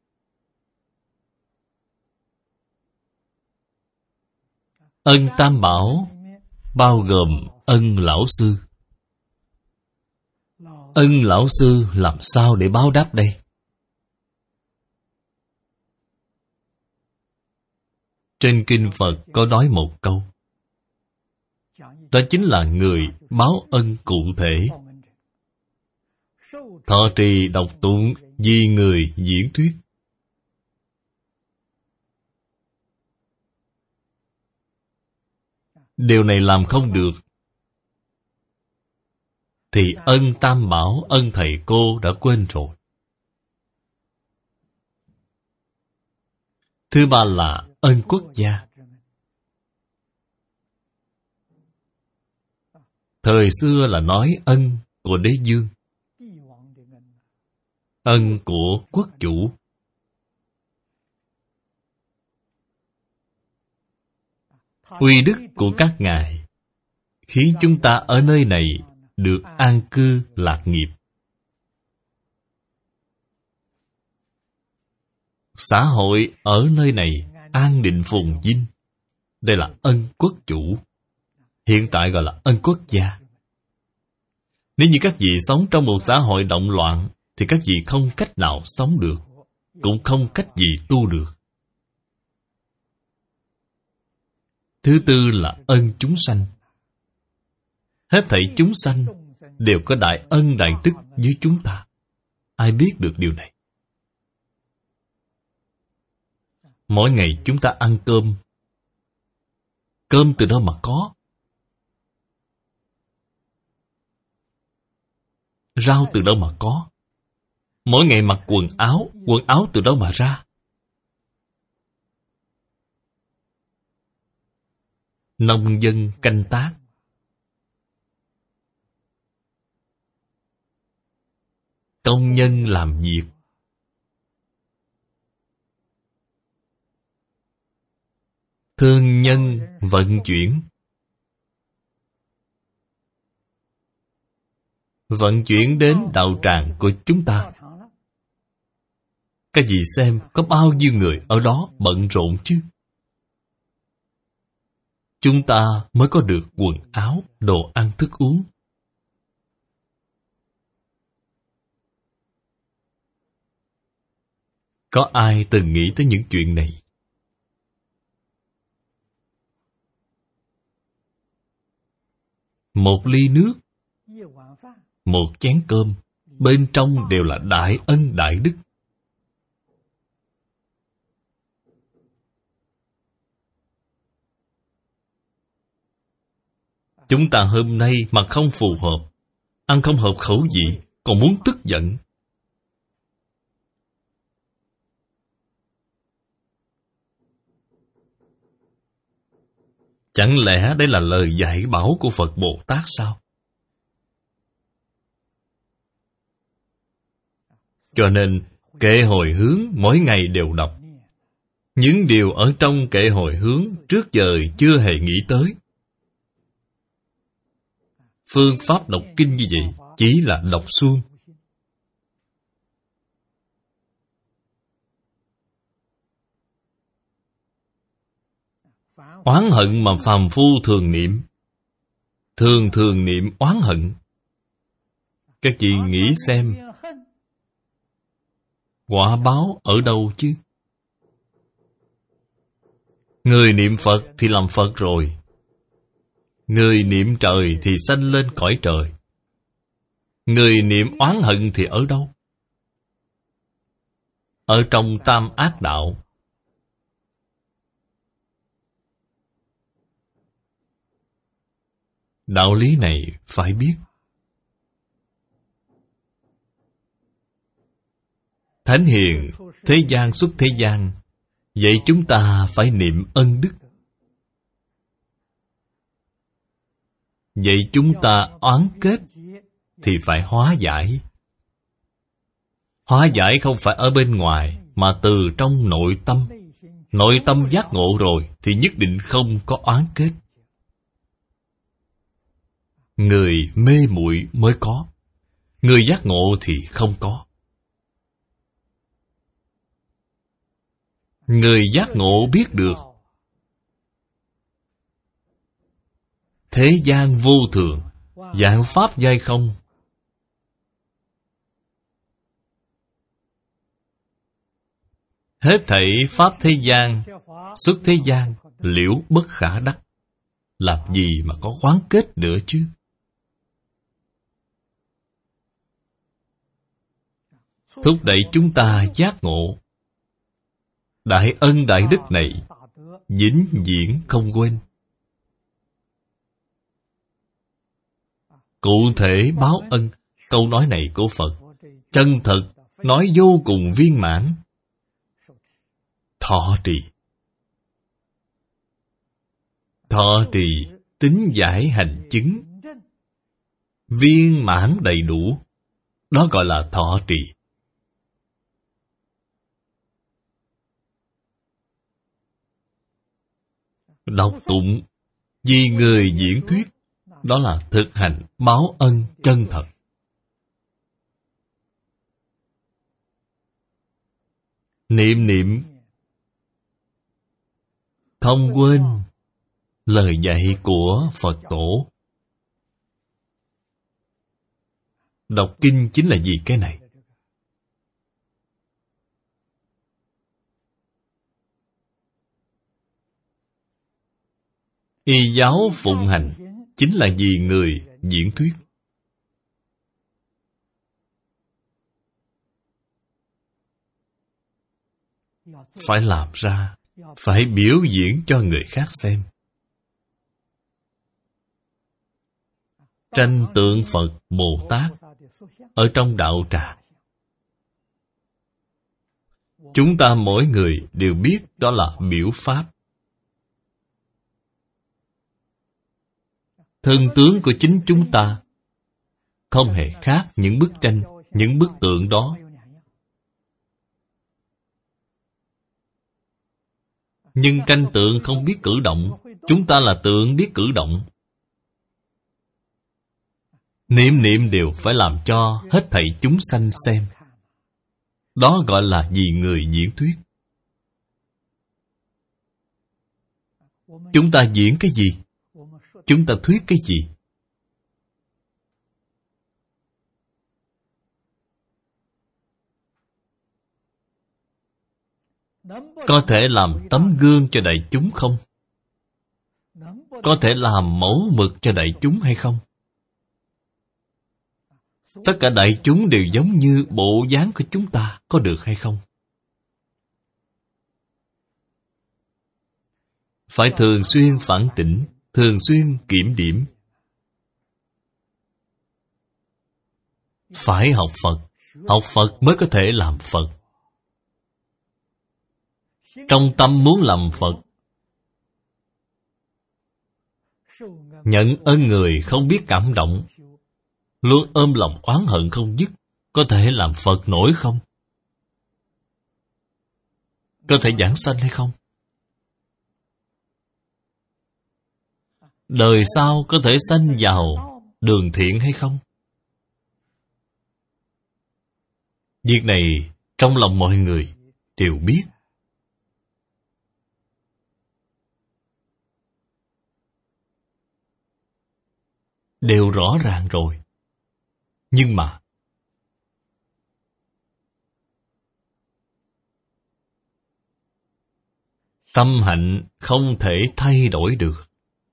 Speaker 1: Ân Tam Bảo bao gồm ân Lão Sư. Ân Lão Sư làm sao để báo đáp đây? Trên Kinh Phật có nói một câu. Đó chính là người báo ân cụ thể. Thọ trì đọc tụng vì người diễn thuyết. Điều này làm không được thì ân Tam Bảo, ân thầy cô đã quên rồi. Thứ ba là ân quốc gia. Thời xưa là nói ân của đế vương, ân của quốc chủ. Uy đức của các ngài khiến chúng ta ở nơi này được an cư lạc nghiệp. Xã hội ở nơi này an định phồn vinh. Đây là ân quốc chủ. Hiện tại gọi là ân quốc gia. Nếu như các vị sống trong một xã hội động loạn thì các vị không cách nào sống được, cũng không cách gì tu được. Thứ tư là ân chúng sanh. Hết thảy chúng sanh đều có đại ân đại đức với chúng ta. Ai biết được điều này? Mỗi ngày chúng ta ăn cơm. Cơm từ đâu mà có? Rau từ đâu mà có? Mỗi ngày mặc quần áo từ đâu mà ra? Nông dân canh tác. Công nhân làm việc. Thương nhân vận chuyển. Vận chuyển đến đạo tràng của chúng ta. Các vị xem có bao nhiêu người ở đó bận rộn chứ? Chúng ta mới có được quần áo, đồ ăn thức uống. Có ai từng nghĩ tới những chuyện này? Một ly nước, một chén cơm, bên trong đều là đại ân đại đức. Chúng ta hôm nay mà không phù hợp, ăn không hợp khẩu vị, còn muốn tức giận. Chẳng lẽ đây là lời dạy bảo của Phật Bồ Tát sao? Cho nên, kệ hồi hướng mỗi ngày đều đọc. Những điều ở trong kệ hồi hướng trước giờ chưa hề nghĩ tới. Phương pháp đọc kinh như vậy chỉ là đọc suông. Oán hận mà phàm phu thường niệm, thường niệm oán hận. Các chị nghĩ xem, quả báo ở đâu chứ? Người niệm Phật thì làm Phật rồi. Người niệm trời thì sanh lên cõi trời. Người niệm oán hận thì ở đâu? Ở trong tam ác đạo. Đạo lý này phải biết. Thánh hiền thế gian xuất thế gian, vậy chúng ta phải niệm ân đức. Vậy chúng ta oán kết thì phải hóa giải. Hóa giải không phải ở bên ngoài, mà từ trong nội tâm. Nội tâm giác ngộ rồi thì nhất định không có oán kết. Người mê muội mới có, người giác ngộ thì không có. Người giác ngộ biết được thế gian vô thường, vạn pháp giai không. Hết thảy pháp thế gian, xuất thế gian, liễu bất khả đắc. Làm gì mà có oán kết nữa chứ? Thúc đẩy chúng ta giác ngộ. Đại ân đại đức này vĩnh viễn không quên. Cụ thể báo ân, câu nói này của Phật chân thật, nói vô cùng viên mãn. Thọ trì. Thọ trì tín giải hành chứng, viên mãn đầy đủ. Đó gọi là thọ trì. Đọc tụng vì người diễn thuyết, đó là thực hành báo ân chân thật. Niệm niệm không quên lời dạy của Phật Tổ. Đọc kinh chính là vì cái này. Y giáo phụng hành chính là vì người diễn thuyết. Phải làm ra, phải biểu diễn cho người khác xem. Tranh tượng Phật Bồ Tát ở trong đạo tràng, chúng ta mỗi người đều biết đó là biểu pháp. Thân tướng của chính chúng ta không hề khác những bức tranh, những bức tượng đó. Nhưng tranh tượng không biết cử động, chúng ta là tượng biết cử động. Niệm niệm đều phải làm cho hết thảy chúng sanh xem. Đó gọi là vì người diễn thuyết. Chúng ta diễn cái gì? Chúng ta thuyết cái gì? Có thể làm tấm gương cho đại chúng không? Có thể làm mẫu mực cho đại chúng hay không? Tất cả đại chúng đều giống như bộ dáng của chúng ta, có được hay không? Phải thường xuyên phản tỉnh, thường xuyên kiểm điểm. Phải học Phật. Học Phật mới có thể làm Phật. Trong tâm muốn làm Phật, nhận ơn người không biết cảm động, luôn ôm lòng oán hận không dứt, có thể làm Phật nổi không? Có thể giảng sanh hay không? Đời sau có thể sanh vào đường thiện hay không? Việc này trong lòng mọi người đều biết. Đều rõ ràng rồi. Nhưng mà tâm hạnh không thể thay đổi được.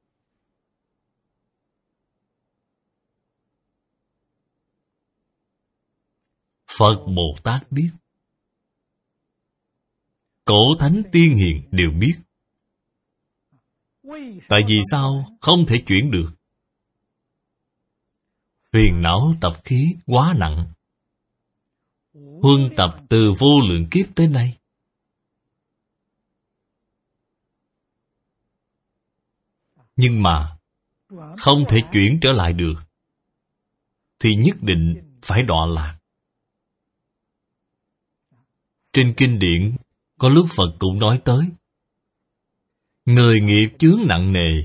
Speaker 1: Phật Bồ Tát biết. Cổ thánh tiên hiền đều biết. Tại vì sao không thể chuyển được? Phiền não tập khí quá nặng. Huân tập từ vô lượng kiếp tới nay. Nhưng mà không thể chuyển trở lại được, thì nhất định phải đọa lạc. Trên kinh điển có lúc Phật cũng nói tới, người nghiệp chướng nặng nề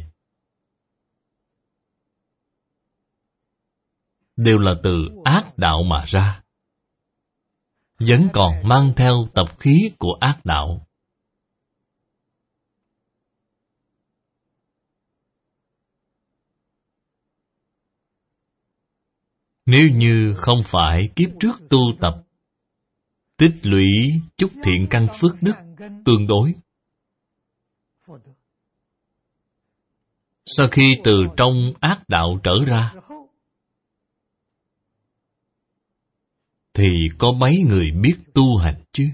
Speaker 1: đều là từ ác đạo mà ra, vẫn còn mang theo tập khí của ác đạo. Nếu như không phải kiếp trước tu tập, tích lũy chút thiện căn phước đức tương đối, sau khi từ trong ác đạo trở ra, thì có mấy người biết tu hành chứ?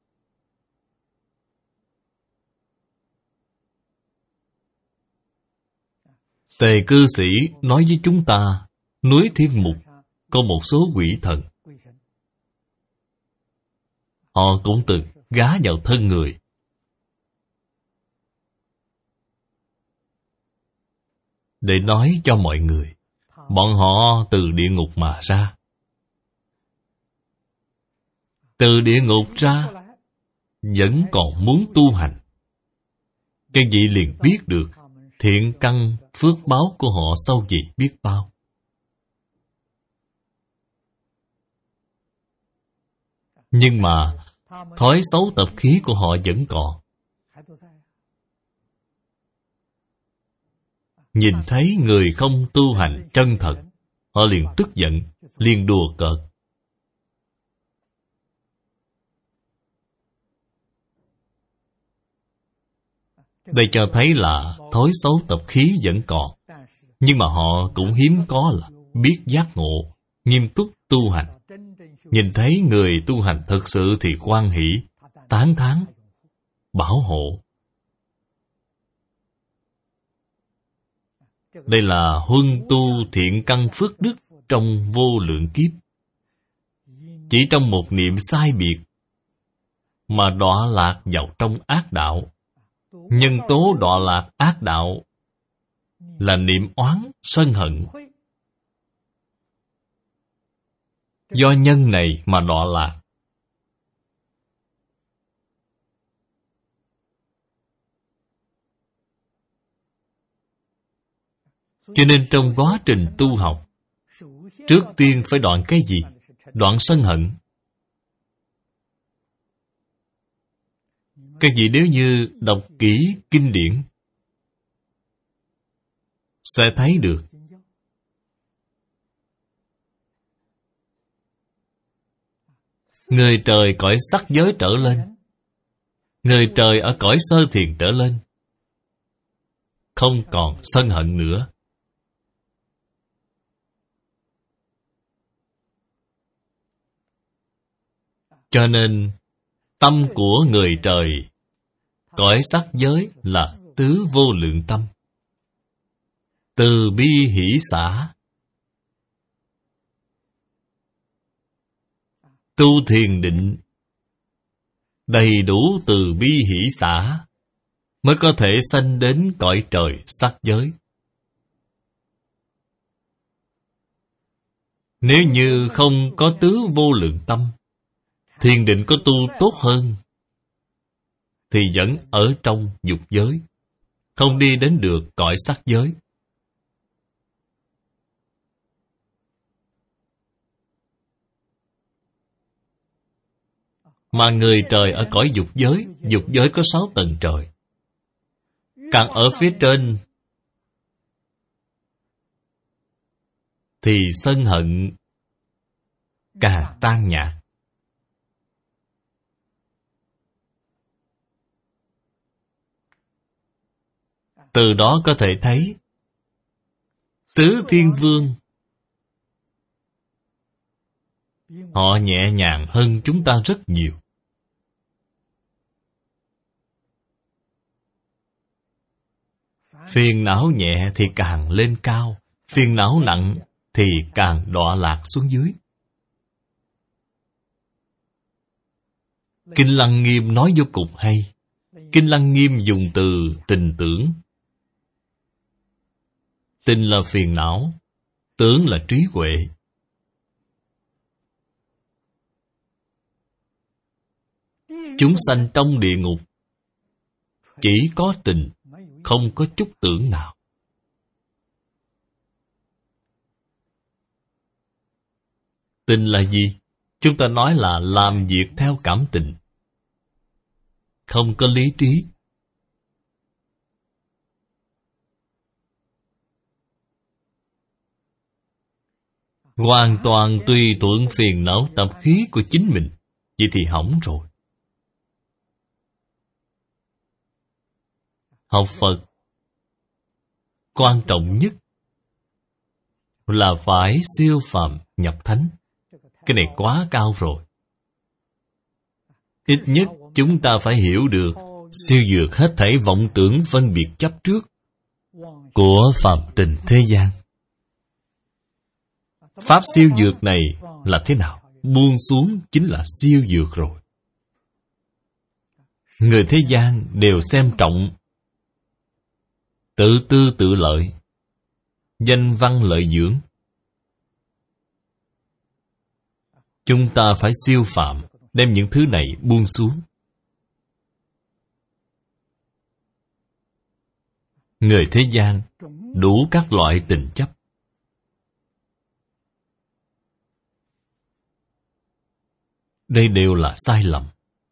Speaker 1: Tề cư sĩ nói với chúng ta, núi Thiên Mục có một số quỷ thần. Họ cũng từng gá vào thân người, để nói cho mọi người, bọn họ từ địa ngục mà ra. Từ địa ngục ra, vẫn còn muốn tu hành. Cái gì liền biết được thiện căn phước báo của họ sâu dày biết bao. Nhưng mà thói xấu tập khí của họ vẫn còn. Nhìn thấy người không tu hành chân thật, họ liền tức giận, liền đùa cợt. Đây cho thấy là thói xấu tập khí vẫn còn. Nhưng mà họ cũng hiếm có là biết giác ngộ, nghiêm túc tu hành. Nhìn thấy người tu hành thực sự thì hoan hỷ, tán thán, bảo hộ. Đây là huân tu thiện căn phước đức trong vô lượng kiếp. Chỉ trong một niệm sai biệt mà đọa lạc vào trong ác đạo. Nhân tố đọa lạc ác đạo là niệm oán, sân hận. Do nhân này mà đọa lạc. Cho nên trong quá trình tu học, trước tiên phải đoạn cái gì? Đoạn sân hận. Cái gì nếu như đọc kỹ kinh điển sẽ thấy được. Người trời cõi sắc giới trở lên, người trời ở cõi sơ thiền trở lên, không còn sân hận nữa. Cho nên tâm của người trời cõi sắc giới là tứ vô lượng tâm, từ bi hỷ xả. Tu thiền định đầy đủ từ bi hỷ xả mới có thể sanh đến cõi trời sắc giới. Nếu như không có tứ vô lượng tâm, thiền định có tu tốt hơn, thì vẫn ở trong dục giới, không đi đến được cõi sắc giới. Mà người trời ở cõi dục giới có 6 tầng trời. Càng ở phía trên thì sân hận càng tan nhạt. Từ đó có thể thấy Tứ Thiên Vương họ nhẹ nhàng hơn chúng ta rất nhiều. Phiền não nhẹ thì càng lên cao, phiền não nặng thì càng đọa lạc xuống dưới. Kinh Lăng Nghiêm nói vô cùng hay. Kinh Lăng Nghiêm dùng từ tình tưởng. Tình là phiền não, tưởng là trí huệ. Chúng sanh trong địa ngục chỉ có tình, không có chút tưởng nào. Tình là gì? Chúng ta nói là làm việc theo cảm tình, không có lý trí. Hoàn toàn tùy thuận phiền não tập khí của chính mình. Vậy thì hỏng rồi. Học Phật quan trọng nhất là phải siêu phàm nhập thánh. Cái này quá cao rồi. Ít nhất chúng ta phải hiểu được siêu vượt hết thảy vọng tưởng phân biệt chấp trước của phàm tình thế gian. Pháp siêu vượt này là thế nào? Buông xuống chính là siêu vượt rồi. Người thế gian đều xem trọng tự tư tự lợi, danh văn lợi dưỡng. Chúng ta phải siêu phàm, đem những thứ này buông xuống. Người thế gian đủ các loại tình chấp. Đây đều là sai lầm.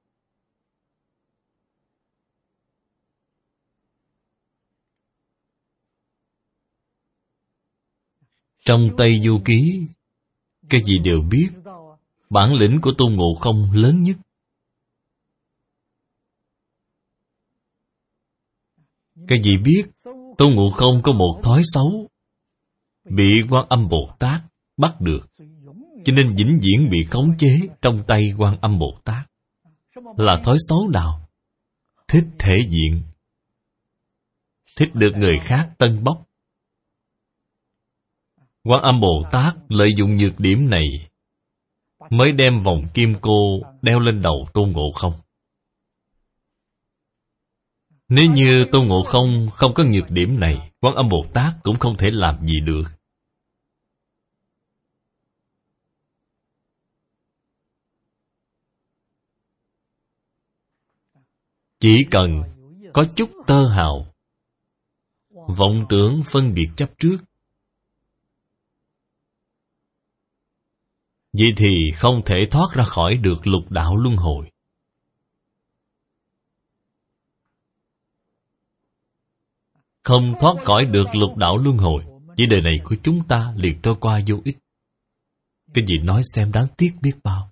Speaker 1: Trong Tây Du Ký, cái gì đều biết. Bản lĩnh của Tôn Ngộ Không lớn nhất. Cái gì biết? Tôn Ngộ Không có một thói xấu, bị Quan Âm Bồ Tát bắt được, cho nên vĩnh viễn bị khống chế trong tay Quan Âm Bồ Tát. Là thói xấu nào? Thích thể diện, thích được người khác tân bốc. Quan Âm Bồ Tát lợi dụng nhược điểm này mới đem vòng kim cô đeo lên đầu Tôn Ngộ Không. Nếu như Tôn Ngộ Không không có nhược điểm này, Quan Âm Bồ Tát cũng không thể làm gì được. Chỉ cần có chút tơ hào vọng tưởng phân biệt chấp trước, vậy thì không thể thoát ra khỏi được lục đạo luân hồi. Không thoát khỏi được lục đạo luân hồi, chỉ đời này của chúng ta liền trôi qua vô ích. Cái gì nói xem đáng tiếc biết bao.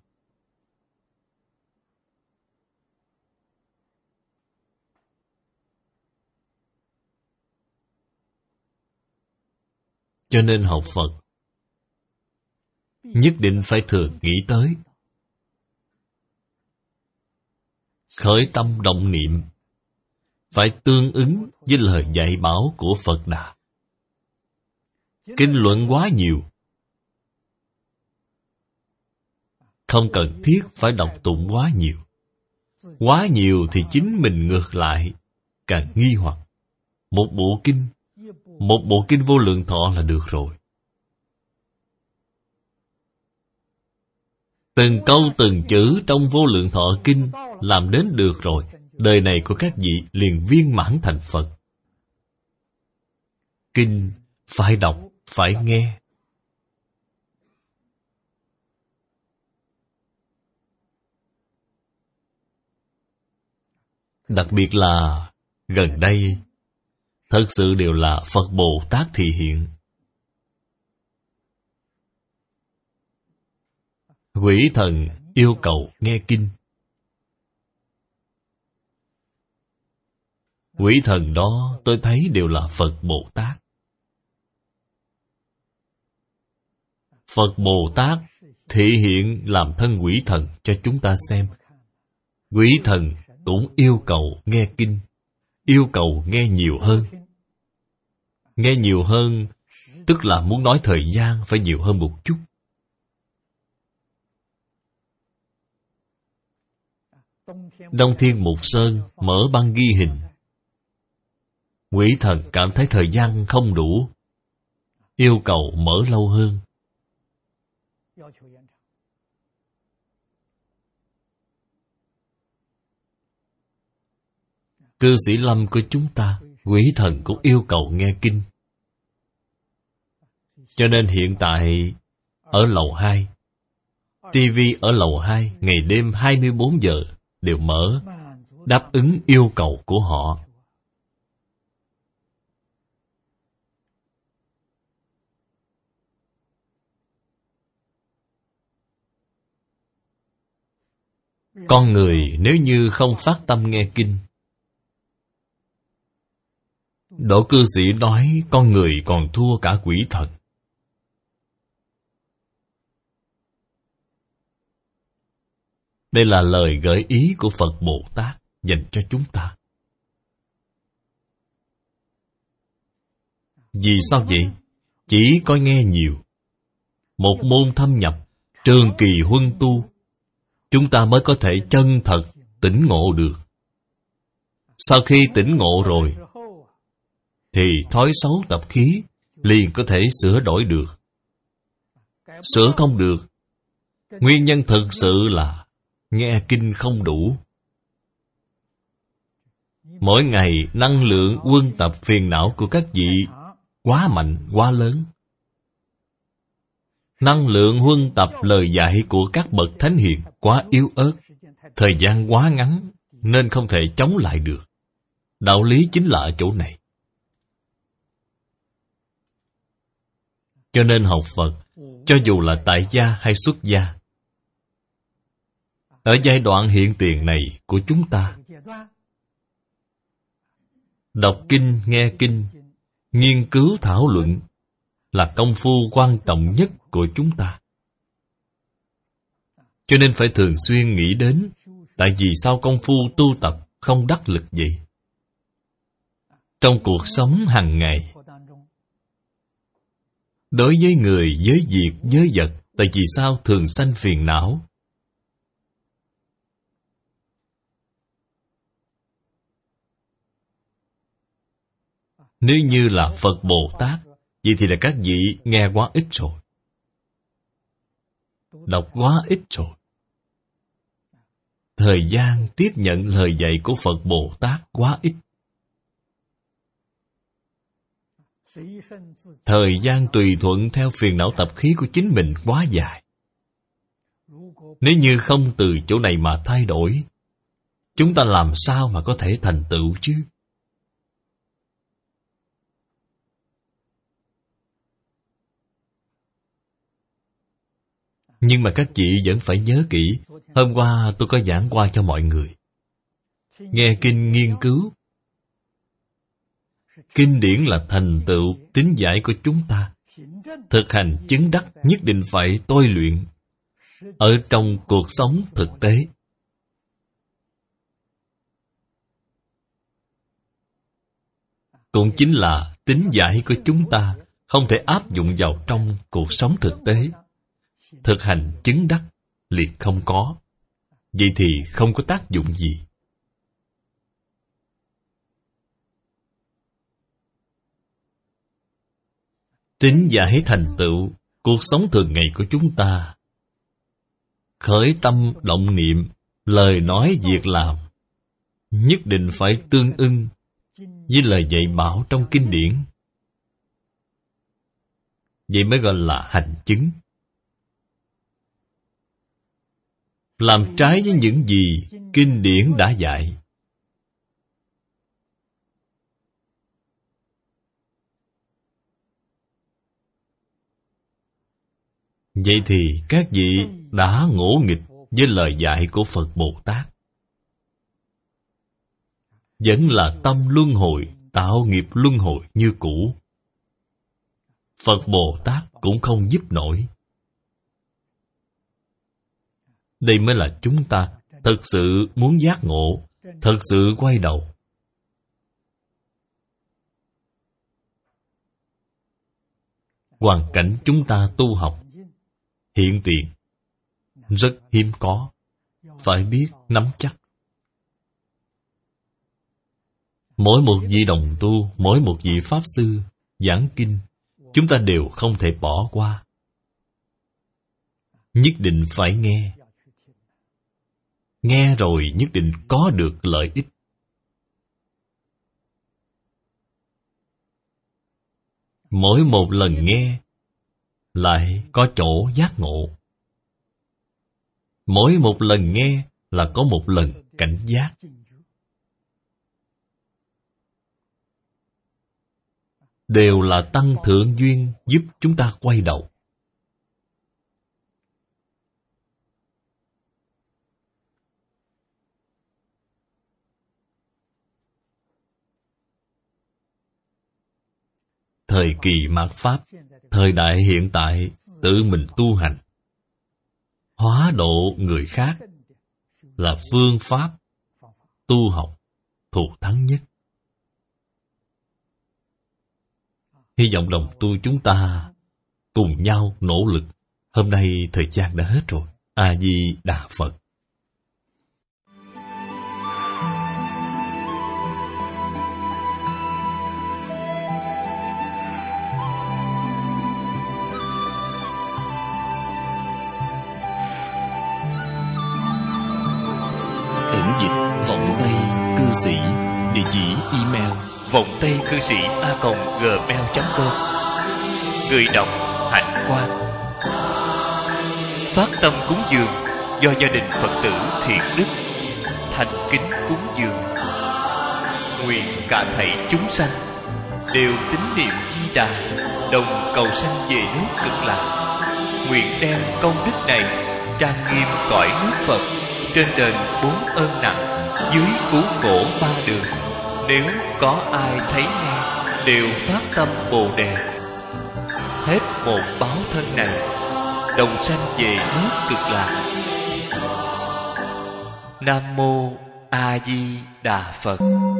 Speaker 1: Cho nên học Phật nhất định phải thường nghĩ tới, khởi tâm động niệm phải tương ứng với lời dạy bảo của Phật Đà. Kinh luận quá nhiều, không cần thiết phải đọc tụng quá nhiều. Quá nhiều thì chính mình ngược lại càng nghi hoặc. Một bộ kinh Vô Lượng Thọ là được rồi. Từng câu từng chữ trong Vô Lượng Thọ Kinh làm đến được rồi. Đời này của các vị liền viên mãn thành Phật. Kinh phải đọc, phải nghe. Đặc biệt là gần đây, thật sự đều là Phật Bồ Tát thị hiện. Quỷ thần yêu cầu nghe kinh. Quỷ thần đó tôi thấy đều là Phật Bồ Tát. Phật Bồ Tát thể hiện làm thân quỷ thần cho chúng ta xem. Quỷ thần cũng yêu cầu nghe kinh, yêu cầu nghe nhiều hơn. Nghe nhiều hơn, tức là muốn nói thời gian phải nhiều hơn một chút. Đông Thiên Mục Sơn mở băng ghi hình. Quỷ thần cảm thấy thời gian không đủ, yêu cầu mở lâu hơn. Cư Sĩ Lâm của chúng ta, quỷ thần cũng yêu cầu nghe kinh. Cho nên hiện tại ở lầu 2, TV ở lầu 2 ngày đêm 24 giờ đều mở, đáp ứng yêu cầu của họ. Con người nếu như không phát tâm nghe kinh, Đỗ cư sĩ nói con người còn thua cả quỷ thần. Đây là lời gợi ý của Phật Bồ Tát dành cho chúng ta. Vì sao vậy? Chỉ có nghe nhiều, một môn thâm nhập, trường kỳ huân tu, chúng ta mới có thể chân thật tỉnh ngộ được. Sau khi tỉnh ngộ rồi, thì thói xấu tập khí liền có thể sửa đổi được. Sửa không được, nguyên nhân thực sự là nghe kinh không đủ. Mỗi ngày năng lượng quân tập phiền não của các vị quá mạnh, quá lớn. Năng lượng huân tập lời dạy của các bậc thánh hiền quá yếu ớt, thời gian quá ngắn nên không thể chống lại được. Đạo lý chính là ở chỗ này. Cho nên học Phật, cho dù là tại gia hay xuất gia, ở giai đoạn hiện tiền này của chúng ta, đọc kinh, nghe kinh, nghiên cứu thảo luận là công phu quan trọng nhất của chúng ta. Cho nên phải thường xuyên nghĩ đến, tại vì sao công phu tu tập không đắc lực vậy? Trong cuộc sống hàng ngày, đối với người, với việc, với vật, tại vì sao thường sanh phiền não? Nếu như là Phật Bồ Tát, vậy thì là các vị nghe quá ít rồi, đọc quá ít rồi. Thời gian tiếp nhận lời dạy của Phật Bồ Tát quá ít. Thời gian tùy thuận theo phiền não tập khí của chính mình quá dài. Nếu như không từ chỗ này mà thay đổi, chúng ta làm sao mà có thể thành tựu chứ? Nhưng mà các chị vẫn phải nhớ kỹ. Hôm qua tôi có giảng qua cho mọi người. Nghe kinh nghiên cứu. Kinh điển là thành tựu tín giải của chúng ta. Thực hành chứng đắc nhất định phải tôi luyện ở trong cuộc sống thực tế. Cũng chính là tín giải của chúng ta không thể áp dụng vào trong cuộc sống thực tế. Thực hành chứng đắc liền không có. Vậy thì không có tác dụng gì. Tín giải thành tựu cuộc sống thường ngày của chúng ta. Khởi tâm động niệm, lời nói việc làm nhất định phải tương ưng với lời dạy bảo trong kinh điển. Vậy mới gọi là hành chứng. Làm trái với những gì kinh điển đã dạy Vậy thì các vị đã ngỗ nghịch với lời dạy của Phật Bồ Tát. Vẫn là tâm luân hồi, tạo nghiệp luân hồi như cũ. Phật Bồ Tát cũng không giúp nổi. Đây mới là chúng ta thật sự muốn giác ngộ, thật sự quay đầu. Hoàn cảnh chúng ta tu học hiện tiền rất hiếm có, phải biết nắm chắc. Mỗi một vị đồng tu, mỗi một vị Pháp Sư giảng kinh, chúng ta đều không thể bỏ qua. Nhất định phải nghe. Nghe rồi nhất định có được lợi ích. Mỗi một lần nghe lại có chỗ giác ngộ. Mỗi một lần nghe là có một lần cảnh giác. Đều là tăng thượng duyên giúp chúng ta quay đầu. Thời kỳ mạt Pháp, thời đại hiện tại, tự mình tu hành, hóa độ người khác là phương pháp tu học thù thắng nhất. Hy vọng đồng tu chúng ta cùng nhau nỗ lực. Hôm nay thời gian đã hết rồi. A Di Đà Phật.
Speaker 2: Tĩnh dịch Vọng Tây Cư Sĩ. Địa chỉ email
Speaker 3: vọng tây cư sĩ a.gmail.com. Người đọc Hạnh Quang. Phát tâm cúng dường do gia đình Phật tử Thiện Đức thành kính cúng dường. Nguyện cả thảy chúng sanh đều tín niệm Di Đà, đồng cầu sanh về nước Cực Lạc. Nguyện đem công đức này trang nghiêm cõi nước Phật, trên đền 4 ơn nặng, dưới cứu khổ 3 đường. Nếu có ai thấy nghe đều phát tâm Bồ Đề, hết một báo thân này, đồng sanh về nước Cực Lạc. Nam mô A Di Đà Phật.